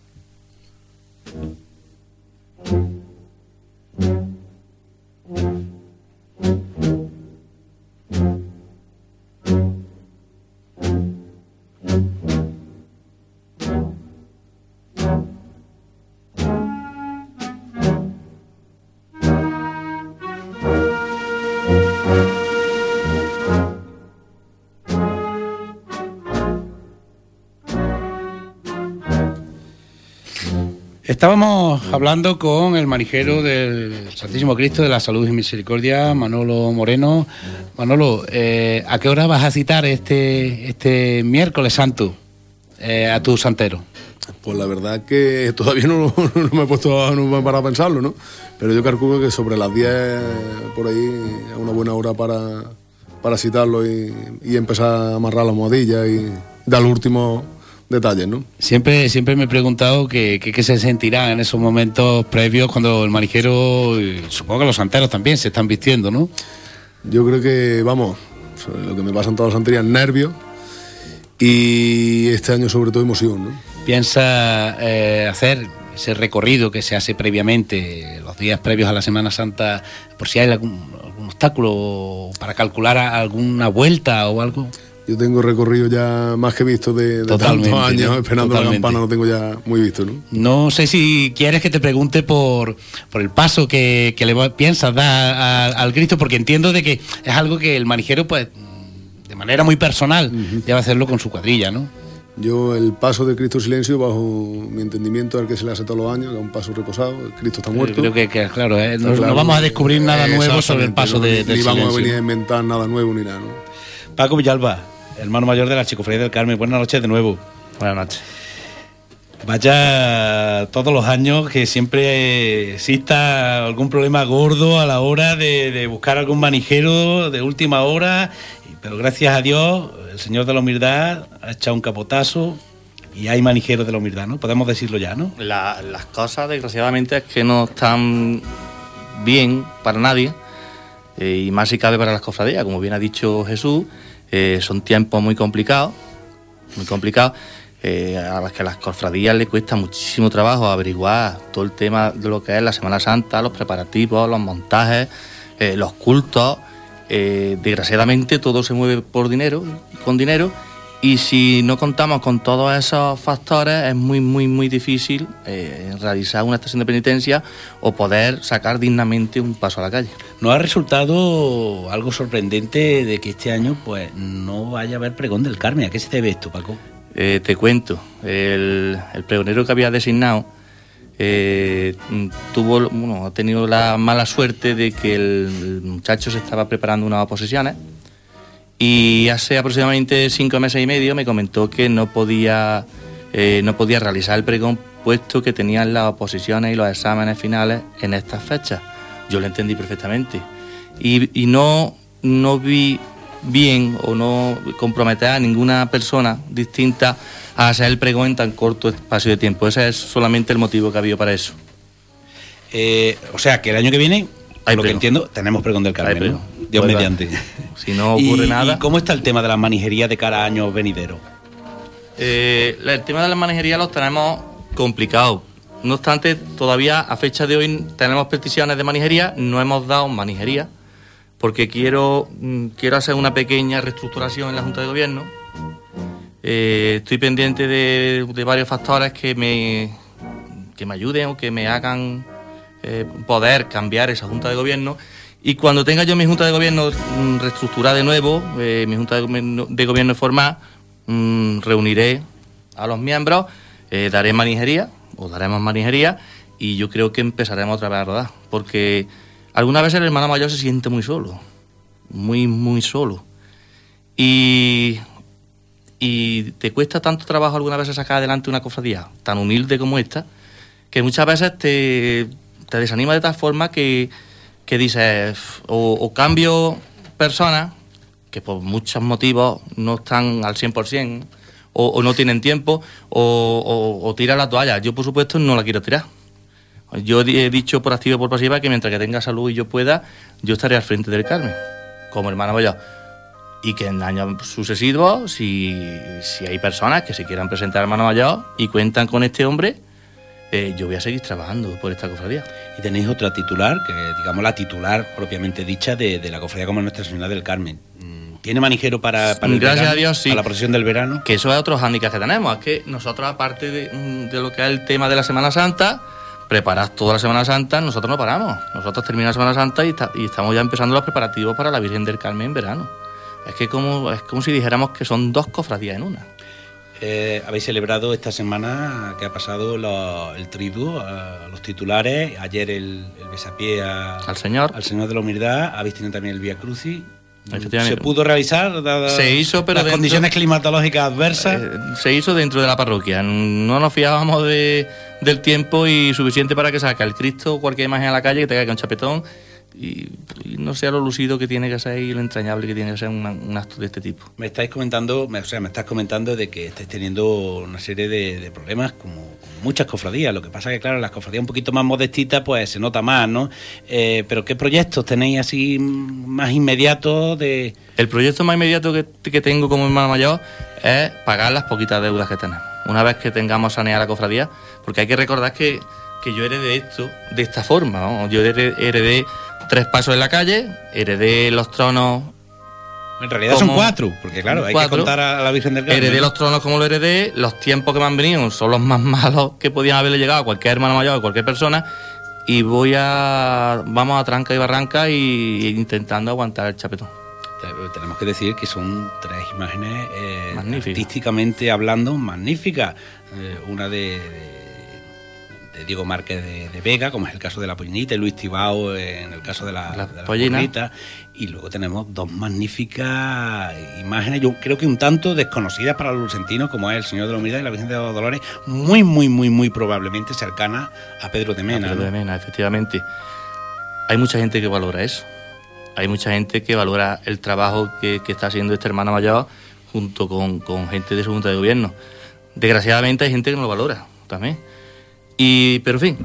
Estábamos hablando con el marijero del Santísimo Cristo de la Salud y Misericordia, Manolo Moreno. Manolo, eh, ¿a qué hora vas a citar este este miércoles santo eh, a tu santero? Pues la verdad que todavía no, no me he puesto no me he parado a pensarlo, ¿no? Pero yo calculo que sobre las diez por ahí es una buena hora para, para citarlo y, y empezar a amarrar la almohadilla y dar los últimos detalles, ¿no? Siempre, siempre me he preguntado qué que, que se sentirá en esos momentos previos cuando el marijero, y supongo que los santeros también se están vistiendo, ¿no? Yo creo que, vamos, lo que me pasa en todas las santerías, nervios, y este año sobre todo emoción, ¿no? ¿Piensa eh, hacer ese recorrido que se hace previamente, los días previos a la Semana Santa, por si hay algún, algún obstáculo para calcular alguna vuelta o algo? Yo tengo recorrido ya más que visto de, de tantos años, ¿no? Esperando Totalmente. La campana lo tengo ya muy visto, ¿no? No sé si quieres que te pregunte por, por el paso que, que le piensas dar a, al Cristo, porque entiendo de que es algo que el manijero, pues, de manera muy personal, uh-huh. debe hacerlo con su cuadrilla, ¿no? Yo el paso de Cristo Silencio, bajo mi entendimiento, al que se le hace todos los años, es un paso reposado, Cristo está muerto. Yo creo que, que claro, ¿eh? no, claro, no vamos a descubrir nada nuevo sobre el paso de, del Ni vamos silencio. a venir a inventar nada nuevo ni nada, ¿no? Paco Villalba, hermano mayor de la Chicofradía del Carmen, buenas noches de nuevo. Buenas noches. Vaya, todos los años que siempre exista algún problema gordo a la hora de, de buscar algún manijero de última hora, pero gracias a Dios el Señor de la Humildad ha echado un capotazo y hay manijeros de la humildad, ¿no? Podemos decirlo ya, ¿no? La, las cosas, desgraciadamente, es que no están bien para nadie, eh, y más si cabe para las cofradías. Como bien ha dicho Jesús, eh, son tiempos muy complicados, muy complicados, eh, a las que a las cofradías les cuesta muchísimo trabajo averiguar todo el tema de lo que es la Semana Santa, los preparativos, los montajes, eh, los cultos. Eh, desgraciadamente todo se mueve por dinero, con dinero, y si no contamos con todos esos factores es muy muy muy difícil eh, realizar una estación de penitencia o poder sacar dignamente un paso a la calle. ¿Nos ha resultado algo sorprendente de que este año pues no vaya a haber pregón del Carmen? ¿A qué se debe esto, Paco? Eh, te cuento, el, el pregonero que había designado Eh, tuvo, bueno, ha tenido la mala suerte de que el, el muchacho se estaba preparando unas oposiciones y hace aproximadamente cinco meses y medio me comentó que no podía eh, no podía realizar el pregón puesto que tenían las oposiciones y los exámenes finales en estas fechas. Yo lo entendí perfectamente y, y no, no vi bien o no comprometer a ninguna persona distinta a hacer el pregón en tan corto espacio de tiempo. Ese es solamente el motivo que ha habido para eso. Eh, o sea, que el año que viene, hay lo pregón. que entiendo, tenemos pregón del Carmen, ¿no? Dios pues mediante. Si no ocurre ¿Y, nada... ¿Y cómo está el tema de las manijerías de cara a años venideros? Eh, el tema de las manijerías los tenemos complicados. No obstante, todavía a fecha de hoy tenemos peticiones de manijería, no hemos dado manijería, porque quiero, quiero hacer una pequeña reestructuración en la Junta de Gobierno. Eh, estoy pendiente de, de varios factores que me, que me ayuden o que me hagan eh, poder cambiar esa Junta de Gobierno. Y cuando tenga yo mi Junta de Gobierno mm, reestructurada de nuevo, eh, mi Junta de Gobierno, de gobierno formada, mm, reuniré a los miembros, eh, daré manijería, o daremos manijería, y yo creo que empezaremos otra vez a rodar. Porque alguna vez el hermano mayor se siente muy solo, muy, muy solo. Y... y te cuesta tanto trabajo alguna vez sacar adelante una cofradía tan humilde como esta, que muchas veces te, te desanima de tal forma que, que dices, o, o cambio personas que por muchos motivos no están al cien por ciento, o, o no tienen tiempo, o, o, o tira la toalla. Yo, por supuesto, no la quiero tirar. Yo he dicho por activa y por pasiva que mientras que tenga salud y yo pueda, yo estaré al frente del Carmen, como hermano mayor. Y que en años sucesivos, si, si hay personas que se quieran presentar hermano mayor y cuentan con este hombre, eh, yo voy a seguir trabajando por esta cofradía. Y tenéis otra titular, que digamos la titular propiamente dicha de, de la cofradía como Nuestra Señora del Carmen. ¿Tiene manijero para, para el Gracias verano, a Dios, sí. para la procesión del verano? Que eso es otro hándicap que tenemos, es que nosotros, aparte de, de lo que es el tema de la Semana Santa, preparar toda la Semana Santa, nosotros no paramos. Nosotros terminamos la Semana Santa y, está, y estamos ya empezando los preparativos para la Virgen del Carmen en verano. Es que como, es como si dijéramos que son dos cofradías en una. Eh, habéis celebrado esta semana que ha pasado lo, el triduo a los titulares, ayer el, el besapié a, al Señor al Señor de la Humildad, habéis tenido también el Vía Crucis. ¿Se pudo realizar? Dada se hizo, pero las dentro, condiciones climatológicas adversas. Eh, se hizo dentro de la parroquia. No nos fiábamos de, del tiempo y suficiente para que saque el Cristo o cualquier imagen a la calle que te caiga un chapetón y, y no sea lo lucido que tiene que ser y lo entrañable que tiene que ser una, un acto de este tipo. Me estáis comentando, me, o sea, me estás comentando de que estáis teniendo una serie de, de problemas como, como muchas cofradías. Lo que pasa que, claro, las cofradías un poquito más modestitas, pues se nota más, ¿no? Eh, pero ¿qué proyectos tenéis así más inmediatos de...? El proyecto más inmediato que, que tengo como hermano mayor es pagar las poquitas deudas que tenemos. Una vez que tengamos saneada la cofradía, porque hay que recordar que, que yo heredé esto de esta forma, ¿no? Yo heredé, heredé tres pasos en la calle, heredé los tronos En realidad son cuatro, porque claro, hay cuatro. que contar a la Virgen del Carmen. Heredé los tronos como lo heredé, los tiempos que me han venido son los más malos que podían haberle llegado a cualquier hermano mayor, a cualquier persona, y voy a... vamos a tranca y barranca y intentando aguantar el chapetón. Tenemos que decir que son tres imágenes eh, artísticamente hablando magníficas. Eh, una de, de, de Diego Márquez de, de Vega, como es el caso de la pollinita, y Luis Tibao en el caso de la, la, de la pollita. Y luego tenemos dos magníficas imágenes, yo creo que un tanto desconocidas para los lucentinos, como es el Señor de la Humildad y la Virgen de los Dolores, muy, muy, muy, muy probablemente cercanas a Pedro de Mena. A Pedro ¿no? de Mena, efectivamente. Hay mucha gente que valora eso. Hay mucha gente que valora el trabajo que, que está haciendo este hermano mayor junto con, con gente de su junta de gobierno. Desgraciadamente hay gente que no lo valora también. Y, pero en fin,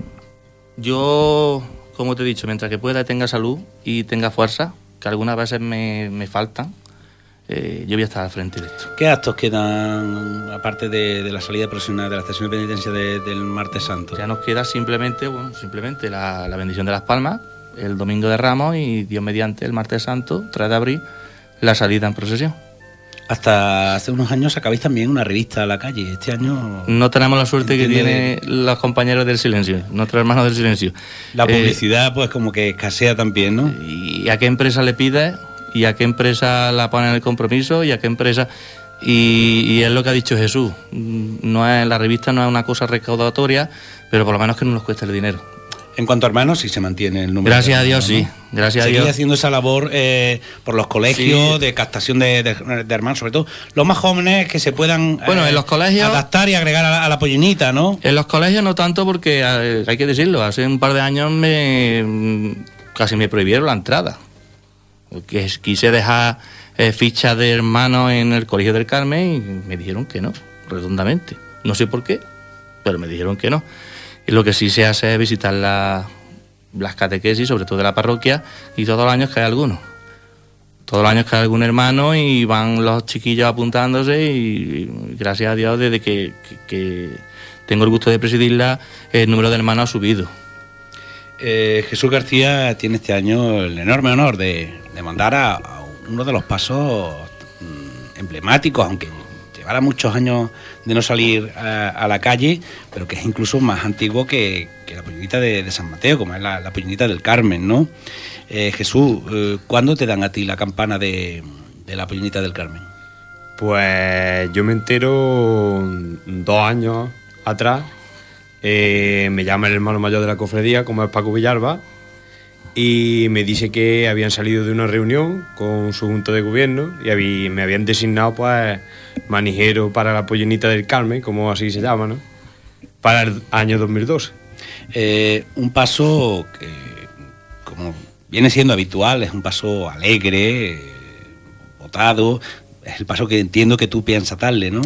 yo, como te he dicho, mientras que pueda, tenga salud y tenga fuerza, que algunas veces me, me faltan, eh, yo voy a estar al frente de esto. ¿Qué actos quedan, aparte de, de la salida profesional de la estación de penitencia de, del Martes Santo? Ya nos queda simplemente, bueno, simplemente la, la bendición de las palmas, el Domingo de Ramos y Dios mediante el Martes Santo, tres de abril, la salida en procesión. Hasta hace unos años sacabais también una revista a la calle. Este año... No tenemos la suerte que tienen los compañeros del silencio, nuestros hermanos del silencio. La publicidad, eh, pues como que escasea también, ¿no? ¿Y a qué empresa le pides? ¿Y a qué empresa la ponen en el compromiso? ¿Y a qué empresa...? Y, y es lo que ha dicho Jesús. No es, la revista no es una cosa recaudatoria, pero por lo menos que no nos cueste el dinero. En cuanto a hermanos, sí se mantiene el número. Gracias de hermanos, a Dios, ¿no? sí. Gracias Seguir a Dios. haciendo esa labor eh, por los colegios, sí, de captación de, de, de hermanos, sobre todo los más jóvenes que se puedan bueno, eh, en los colegios, adaptar y agregar a la, a la pollinita, ¿no? En los colegios no tanto porque, eh, hay que decirlo, hace un par de años me casi me prohibieron la entrada. Porque quise dejar eh, fichas de hermanos en el Colegio del Carmen y me dijeron que no, redondamente. No sé por qué, pero me dijeron que no. Y lo que sí se hace es visitar la, las catequesis, sobre todo de la parroquia, y todos los años cae alguno. Todos los años cae algún hermano y van los chiquillos apuntándose y, y gracias a Dios, desde que, que, que tengo el gusto de presidirla, el número de hermanos ha subido. Eh, Jesús García tiene este año el enorme honor de, de mandar a, a uno de los pasos mmm, emblemáticos, aunque llevará muchos años de no salir a, a la calle, pero que es incluso más antiguo que, que la pollinita de, de San Mateo, como es la, la pollinita del Carmen, ¿no? Eh, Jesús, eh, ¿cuándo te dan a ti la campana de, de la pollinita del Carmen? Pues yo me entero dos años atrás. Eh, me llama el hermano mayor de la cofradía, como es Paco Villalba, y me dice que habían salido de una reunión con su junta de gobierno y habí, me habían designado pues manijero para la pollinita del Carmen, como así se llama, ¿no? Para el año dos mil doce. Eh, un paso que, como viene siendo habitual, es un paso alegre, eh, votado, es el paso que entiendo que tú piensas darle, ¿no?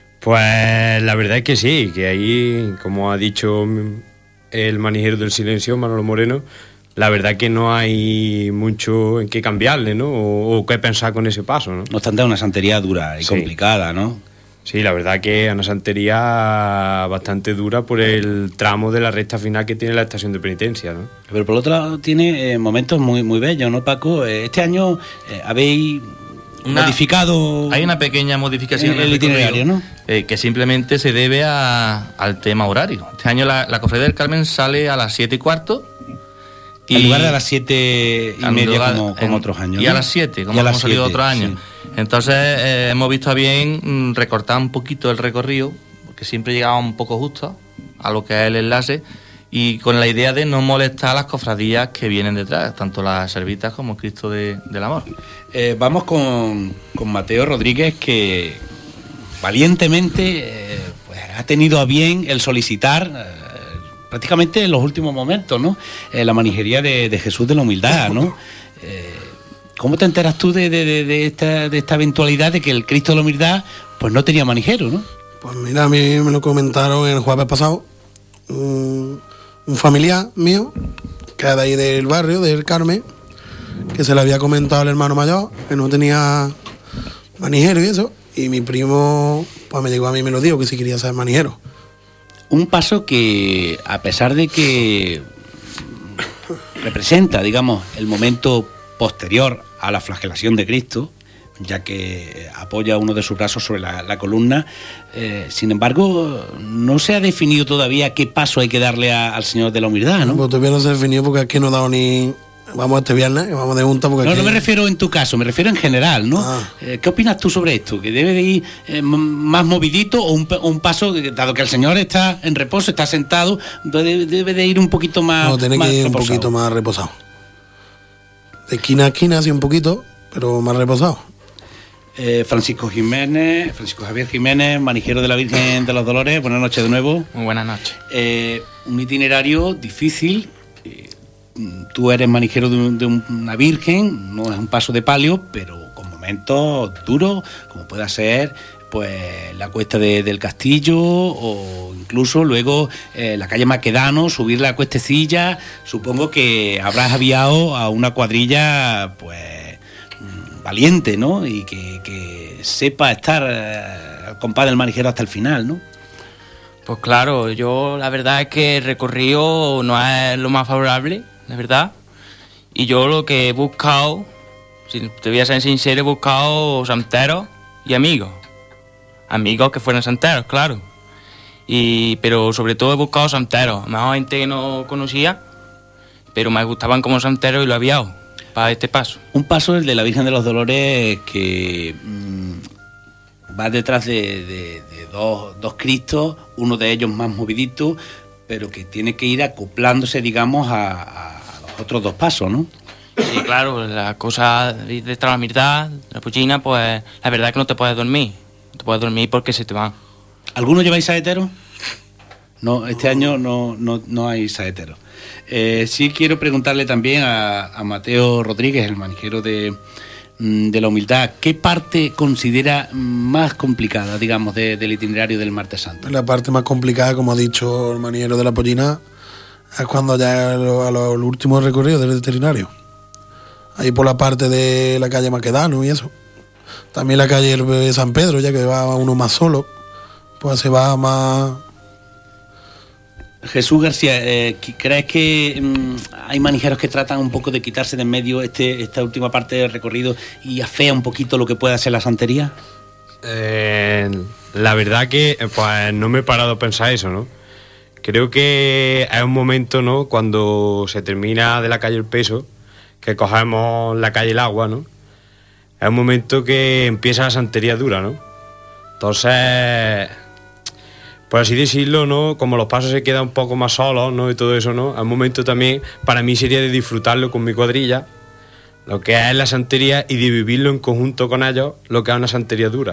Pues la verdad es que sí, que ahí, como ha dicho el manijero del silencio, Manolo Moreno, la verdad que no hay mucho en qué cambiarle, ¿no? O, o qué pensar con ese paso, ¿no? No obstante, es una santería dura y sí, complicada, ¿no? Sí, la verdad que es una santería bastante dura por el tramo de la recta final que tiene la estación de penitencia, ¿no? Pero por otro lado tiene eh, momentos muy, muy bellos, ¿no, Paco? Eh, este año eh, habéis... Una, modificado. Hay una pequeña modificación en el itinerario, ¿no? Eh, que simplemente se debe a, al tema horario. Este año la, la Cofradía del Carmen sale a las siete y cuarto. Y en lugar de a las siete y media lugar, como, como en, otros años. Y ¿no? a las siete, como hemos salido otros años. Sí. Entonces eh, hemos visto a bien recortar un poquito el recorrido, porque siempre llegaba un poco justo a lo que es el enlace, y con la idea de no molestar a las cofradías que vienen detrás, tanto las servitas como Cristo de, del Amor. Eh, vamos con, con Mateo Rodríguez, que valientemente eh, pues, ha tenido a bien el solicitar eh, prácticamente en los últimos momentos, ¿no? Eh, la manijería de, de Jesús de la Humildad, ¿no? Eh, ¿Cómo te enteras tú de, de, de, de, esta, de esta eventualidad de que el Cristo de la Humildad pues no tenía manijero, ¿no? Pues mira, a mí me lo comentaron el jueves pasado. Un, un familiar mío, que es de ahí del barrio, del Carmen, que se le había comentado al hermano mayor, que no tenía manijero y eso, y mi primo pues me llegó a mí y me lo dijo, que si quería ser manijero. Un paso que, a pesar de que representa, digamos, el momento posterior a la flagelación de Cristo, ya que apoya uno de sus brazos sobre la, la columna. Eh, sin embargo, no se ha definido todavía qué paso hay que darle a, al Señor de la Humildad, ¿no? Pues todavía no se ha definido porque aquí no he dado ni... Vamos este viernes, que vamos de junta porque... No, aquí... no me refiero en tu caso, me refiero en general, ¿no? Ah. Eh, ¿Qué opinas tú sobre esto? ¿Que debe de ir eh, m- más movidito o un, o un paso, dado que el Señor está en reposo, está sentado, debe, debe de ir un poquito más No, tiene más que ir un reposado? poquito más reposado. De esquina a esquina, sí, un poquito, pero más reposado. Eh, Francisco Jiménez, Francisco Javier Jiménez, manijero de la Virgen de los Dolores, buenas noches de nuevo. Muy buenas noches. Eh, un itinerario difícil. eh, Tú eres manijero de, un- de una virgen, no es un paso de palio, pero con momentos duros, como pueda ser pues la cuesta de- del Castillo o incluso luego eh, la calle Maquedano, subir la cuestecilla. Supongo que habrás aviado a una cuadrilla pues mm, valiente, ¿no? Y que, que sepa estar eh, al compás del manijero hasta el final, ¿no? Pues claro, yo la verdad es que el recorrido no es lo más favorable, la verdad. Y yo lo que he buscado, si te voy a ser sincero, he buscado santeros y amigos. Amigos que fueran santeros, claro. Y, pero sobre todo he buscado santeros. Más gente que no conocía, pero me gustaban como santeros y lo he aviado para este paso. Un paso, el de la Virgen de los Dolores, que mm, va detrás de, de- de dos, dos Cristos, uno de ellos más movidito, pero que tiene que ir acoplándose, digamos, a, a los otros dos pasos, ¿no? Sí, claro, la cosa de de la mitad, la pollina, pues la verdad es que no te puedes dormir. No te puedes dormir porque se te van. ¿Alguno lleváis saeteros? No, este año no, no, no hay saeteros. Eh, sí quiero preguntarle también a, a Mateo Rodríguez, el manijero de, mm, de la Humildad, ¿qué parte considera más complicada, digamos, de- del itinerario del Martes Santo? La parte más complicada, como ha dicho el manillero de la Pollina, es cuando ya a los a los últimos recorridos del veterinario. Ahí por la parte de la calle Maquedano y eso. También la calle de San Pedro, ya que va uno más solo, pues se va más... Jesús García, eh, ¿crees que mm, hay manijeros que tratan un poco de quitarse de en medio este, esta última parte del recorrido y afea un poquito lo que pueda ser la santería? Eh, la verdad que pues no me he parado a pensar eso, ¿no? Creo que es un momento, ¿no? Cuando se termina de la calle El Peso, que cogemos la calle El Agua, ¿no? Es un momento que empieza la santería dura, ¿no? Entonces, por así decirlo, ¿no? Como los pasos se quedan un poco más solos, ¿no? Y todo eso, ¿no? Es un momento también, para mí sería de disfrutarlo con mi cuadrilla, lo que es la santería, y de vivirlo en conjunto con ellos, lo que es una santería dura.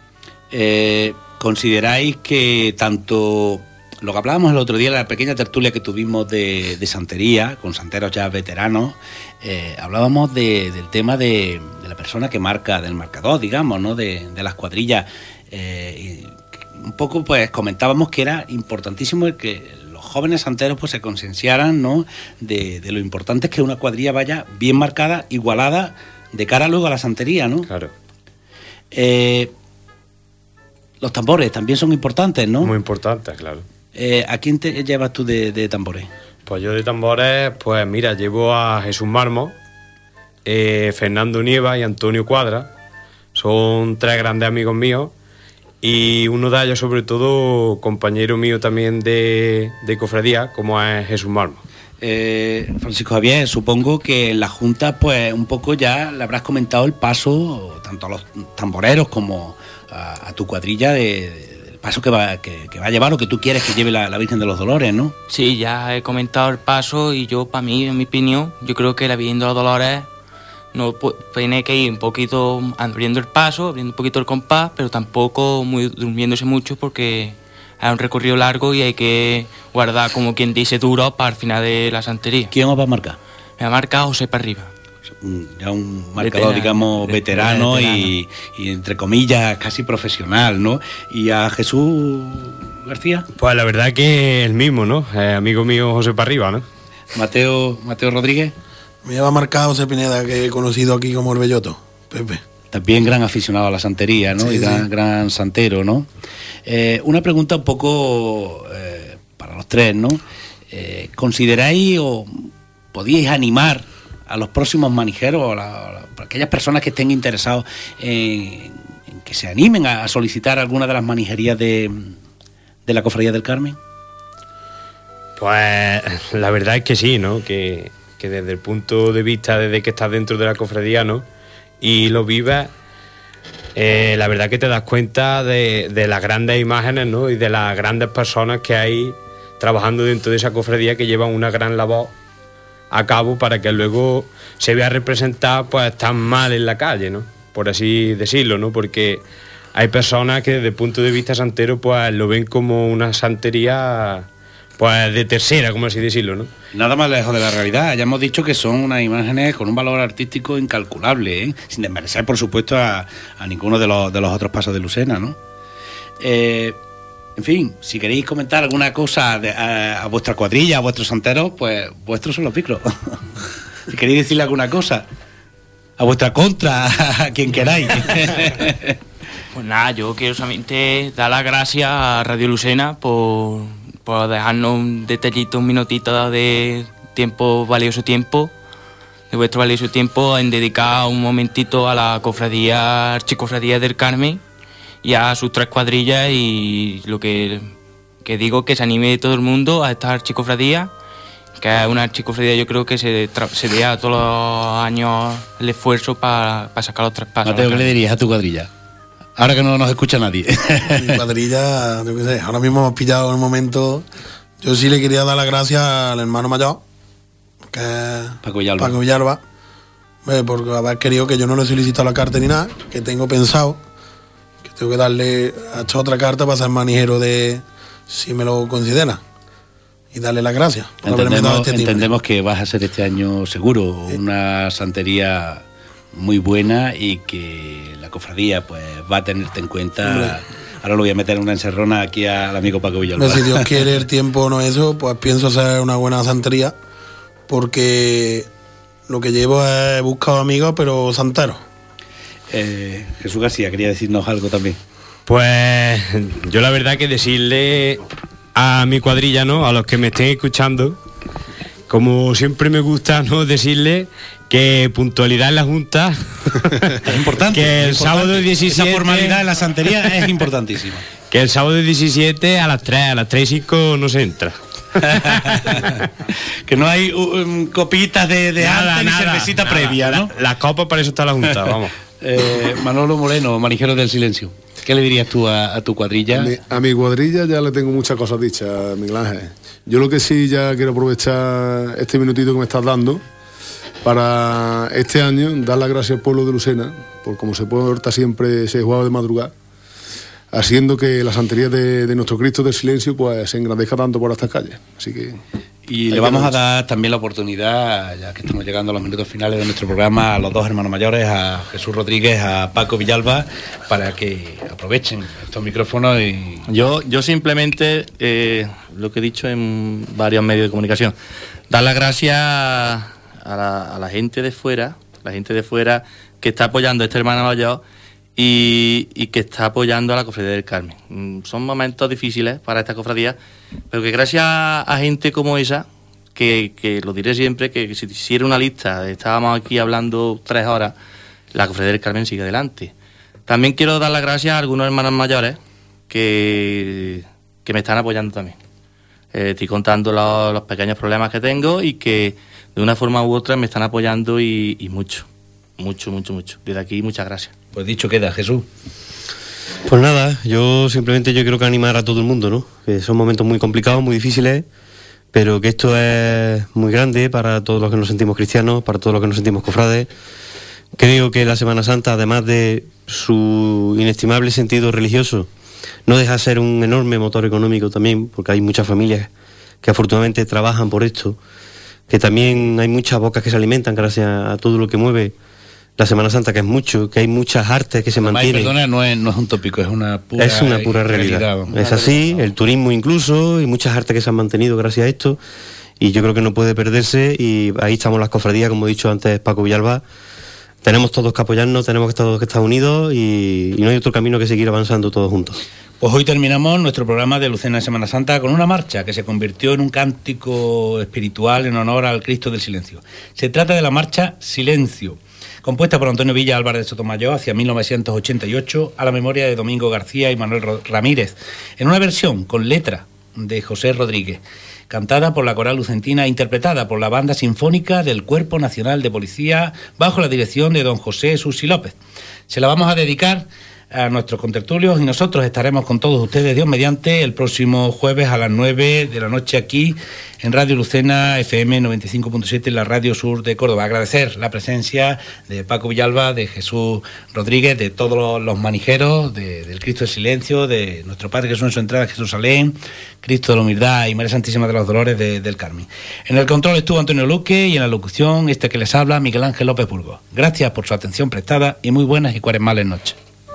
Eh, ¿Consideráis que tanto lo que hablábamos el otro día, la pequeña tertulia que tuvimos de, de santería, con santeros ya veteranos, eh, hablábamos de, del tema de, de la persona que marca, del marcador, digamos, ¿no? De, de las cuadrillas. Eh, y un poco pues comentábamos que era importantísimo el que los jóvenes santeros pues se concienciaran, ¿no? de, de lo importante es que una cuadrilla vaya bien marcada, igualada, de cara luego a la santería, ¿no? Claro. Eh, los tambores también son importantes, ¿no? Muy importantes, claro. Eh, ¿A quién te llevas tú de, de tambores? Pues yo de tambores, pues mira, llevo a Jesús Marmo, eh, Fernando Nieva y Antonio Cuadra. Son tres grandes amigos míos y uno de ellos, sobre todo, compañero mío también de, de cofradía, como es Jesús Marmo. Eh, Francisco Javier, supongo que en la Junta, pues un poco ya le habrás comentado el paso, tanto a los tamboreros como a, a tu cuadrilla, de, de- del paso que va, que, que va a llevar o que tú quieres que lleve la, la Virgen de los Dolores, ¿no? Sí, ya he comentado el paso y yo, para mí, en mi opinión, yo creo que la Virgen de los Dolores no pu- tiene que ir un poquito abriendo el paso, abriendo un poquito el compás, pero tampoco muy, durmiéndose mucho porque es un recorrido largo y hay que guardar, como quien dice, duro para el final de la santería. ¿Quién os va a marcar? Me ha marcado José para arriba. Ya un marcador, Veterano, digamos, veterano, veterano. Y, y entre comillas casi profesional, ¿no? ¿Y a Jesús García? Pues la verdad que el mismo, ¿no? Eh, amigo mío José Parriba, ¿no? Mateo, Mateo Rodríguez. Me lleva marcado José Pineda, que he conocido aquí como el Belloto, Pepe. También gran aficionado a la santería, ¿no? Sí, y gran, sí. gran santero, ¿no? Eh, una pregunta un poco eh, para los tres, ¿no? Eh, ¿Consideráis o podíais animar a los próximos manijeros, a, la, a, la, a aquellas personas que estén interesados en, en que se animen a, a solicitar alguna de las manijerías de, de la Cofradía del Carmen? Pues la verdad es que sí, ¿no? Que, que desde el punto de vista, desde que estás dentro de la cofradía, ¿no? Y lo vives, eh, la verdad que te das cuenta de, de las grandes imágenes, ¿no? Y de las grandes personas que hay trabajando dentro de esa cofradía, que llevan una gran labor a cabo para que luego se vea representada pues tan mal en la calle, ¿no? Por así decirlo, ¿no? Porque hay personas que desde el punto de vista santero pues lo ven como una santería pues de tercera, como así decirlo, ¿no? Nada más lejos de la realidad. Ya hemos dicho que son unas imágenes con un valor artístico incalculable, ¿eh? Sin desmerecer, por supuesto, a, a ninguno de los, de los otros pasos de Lucena, ¿no? Eh, en fin, si queréis comentar alguna cosa de, a, a vuestra cuadrilla, a vuestros santeros, pues vuestros son los micros. Si queréis decirle alguna cosa a vuestra contra, a quien queráis. Pues nada, yo quiero solamente dar las gracias a Radio Lucena por... por dejarnos un detallito, un minutito de tiempo, valioso tiempo, de vuestro valioso tiempo, en dedicar un momentito a la cofradía, Archicofradía del Carmen y a sus tres cuadrillas, y lo que, que digo, que se anime todo el mundo a esta archicofradía, que es una archicofradía, yo creo que se, tra- se dé a todos los años el esfuerzo para pa sacar los tres pasos. Mateo, ¿qué le dirías a tu cuadrilla? Ahora que no nos escucha nadie. Mi cuadrilla, yo qué sé, ahora mismo hemos pillado el momento. Yo sí le quería dar las gracias al hermano mayor, que es Paco Villalba. Paco Villalba, eh, por haber querido, que yo no le he solicitado la carta ni nada, que tengo pensado que tengo que darle a esta otra carta para ser manijero de, si me lo considera, y darle las gracias por haberme dado Entendemos, este tiempo. entendemos que vas a ser este año seguro una santería muy buena y que la cofradía pues va a tenerte en cuenta. Hombre. Ahora lo voy a meter en una encerrona aquí al amigo Paco Villalba. Si Dios quiere, el tiempo no es eso, pues pienso hacer una buena santería, porque lo que llevo es buscado amigos, pero santeros. Eh, Jesús García quería decirnos algo también. Pues yo la verdad que decirle a mi cuadrilla, ¿no? A los que me estén escuchando, como siempre me gusta, ¿no? Decirle que puntualidad en la Junta es importante. Que el importante. sábado diecisiete... Esa formalidad en la santería es importantísima. Que el sábado diecisiete a las tres, a las tres y cinco no se entra. Que no hay um, copitas de, de nada, antes nada, ni cervecita nada, previa, ¿no? Las la copas para eso está la Junta, vamos. eh, Manolo Moreno, manijero del silencio, ¿qué le dirías tú a, a tu cuadrilla? A mi, a mi cuadrilla ya le tengo muchas cosas dichas, Miguel Ángel. Yo lo que sí ya quiero aprovechar este minutito que me estás dando para este año dar las gracias al pueblo de Lucena por cómo se porta siempre ese juego de madrugada, haciendo que la santería de, de nuestro Cristo del Silencio pues se engrandezca tanto por estas calles. Así que y le vamos a dar también la oportunidad, ya que estamos llegando a los minutos finales de nuestro programa, a los dos hermanos mayores, a Jesús Rodríguez, a Paco Villalba, para que aprovechen estos micrófonos. Y yo yo simplemente eh, lo que he dicho en varios medios de comunicación, dar las gracias a la, a la gente de fuera, la gente de fuera que está apoyando a este hermano mayor y, y que está apoyando a la Cofradía del Carmen. Son momentos difíciles para esta cofradía, pero que gracias a gente como esa, que, que lo diré siempre, que, que si hiciera una lista, estábamos aquí hablando tres horas, la Cofradía del Carmen sigue adelante. También quiero dar las gracias a algunos hermanos mayores que, que me están apoyando también. Eh, estoy contando los, los pequeños problemas que tengo y que de una forma u otra me están apoyando y, y mucho, mucho, mucho, mucho. Desde aquí, muchas gracias. Pues dicho queda, Jesús. Pues nada, yo simplemente yo quiero que animar a todo el mundo, ¿no? Que son momentos muy complicados, muy difíciles, pero que esto es muy grande para todos los que nos sentimos cristianos, para todos los que nos sentimos cofrades. Creo que la Semana Santa, además de su inestimable sentido religioso, no deja de ser un enorme motor económico también, porque hay muchas familias que afortunadamente trabajan por esto, que también hay muchas bocas que se alimentan gracias a todo lo que mueve la Semana Santa, que es mucho, que hay muchas artes que se Además, mantienen. Perdona, no es, no es un tópico, es una pura, es una pura realidad. realidad es así, el turismo incluso, y muchas artes que se han mantenido gracias a esto, y yo creo que no puede perderse, y ahí estamos las cofradías, como he dicho antes Paco Villalba. Tenemos todos que apoyarnos, tenemos que todos que estar unidos, y, y no hay otro camino que seguir avanzando todos juntos. Pues hoy terminamos nuestro programa de Lucena en Semana Santa con una marcha que se convirtió en un cántico espiritual en honor al Cristo del Silencio. Se trata de la marcha Silencio, compuesta por Antonio Villa Álvarez de Sotomayor hacia mil novecientos ochenta y ocho a la memoria de Domingo García y Manuel Ramírez, en una versión con letra de José Rodríguez, cantada por la Coral Lucentina e interpretada por la Banda Sinfónica del Cuerpo Nacional de Policía bajo la dirección de don José Susi López. Se la vamos a dedicar a nuestros contertulios y nosotros estaremos con todos ustedes, Dios mediante, el próximo jueves a las nueve de la noche aquí en Radio Lucena F M noventa y cinco punto siete en la Radio Sur de Córdoba. Agradecer la presencia de Paco Villalba, de Jesús Rodríguez, de todos los manijeros, de, del Cristo del Silencio, de nuestro Padre Jesús en su entrada, Jesús Alén, Cristo de la Humildad y María Santísima de los Dolores de, del Carmen. En el control estuvo Antonio Luque y en la locución este que les habla, Miguel Ángel López Burgos. Gracias por su atención prestada y muy buenas y cuaresmales noches.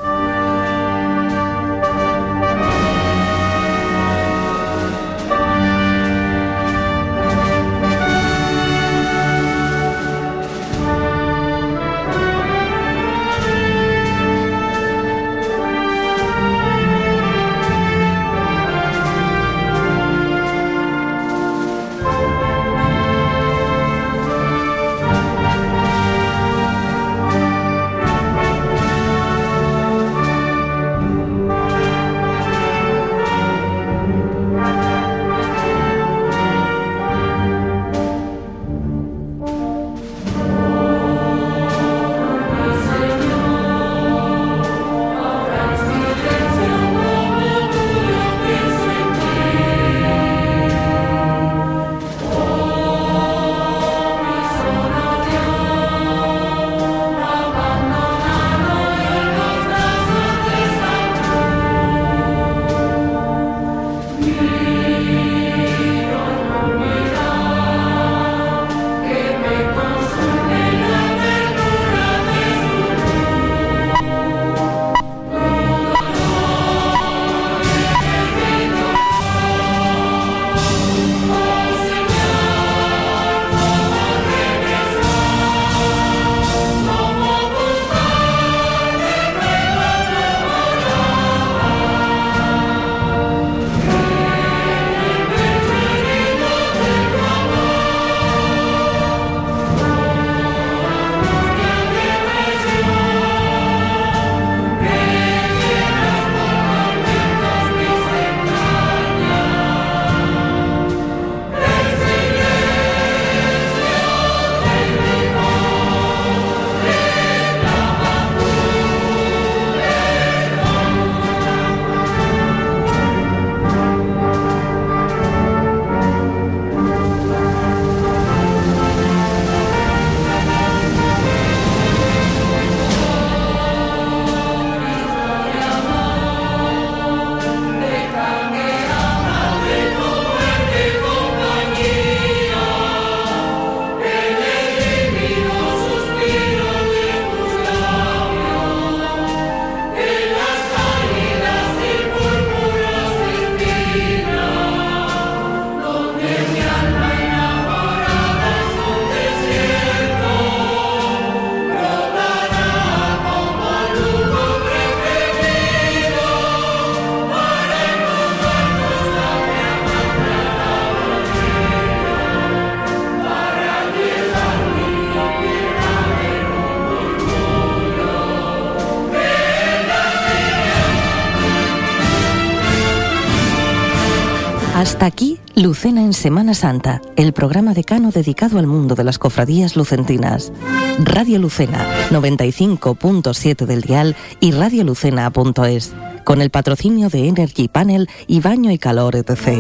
Hasta aquí, Lucena en Semana Santa, el programa decano dedicado al mundo de las cofradías lucentinas. Radio Lucena, noventa y cinco punto siete del dial y radiolucena punto es, con el patrocinio de Energy Panel y Baño y Calor etcétera.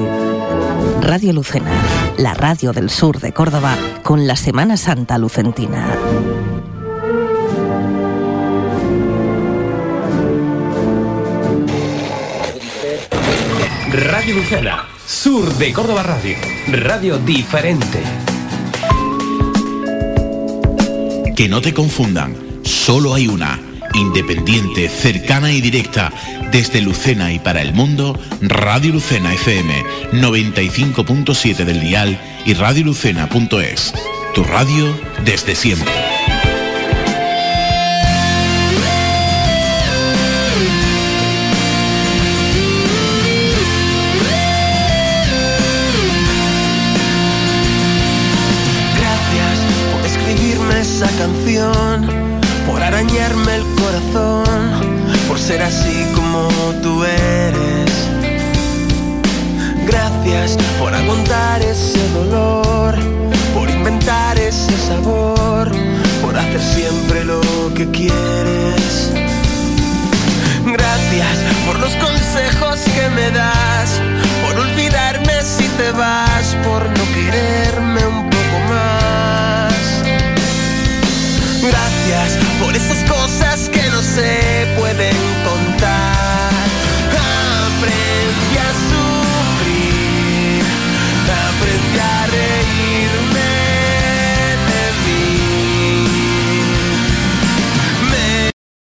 Radio Lucena, la radio del sur de Córdoba, con la Semana Santa lucentina. Radio Lucena, sur de Córdoba Radio, radio diferente. Que no te confundan, solo hay una, independiente, cercana y directa, desde Lucena y para el mundo, Radio Lucena F M, noventa y cinco punto siete del dial y radiolucena punto es. Tu radio desde siempre. romperme el corazón por ser así como tú eres. Gracias por aguantar ese dolor, por inventar ese sabor, por hacer siempre lo que quieres. Gracias por los consejos que me das, por olvidarme si te vas, por no quererme un poco más. Gracias por esas cosas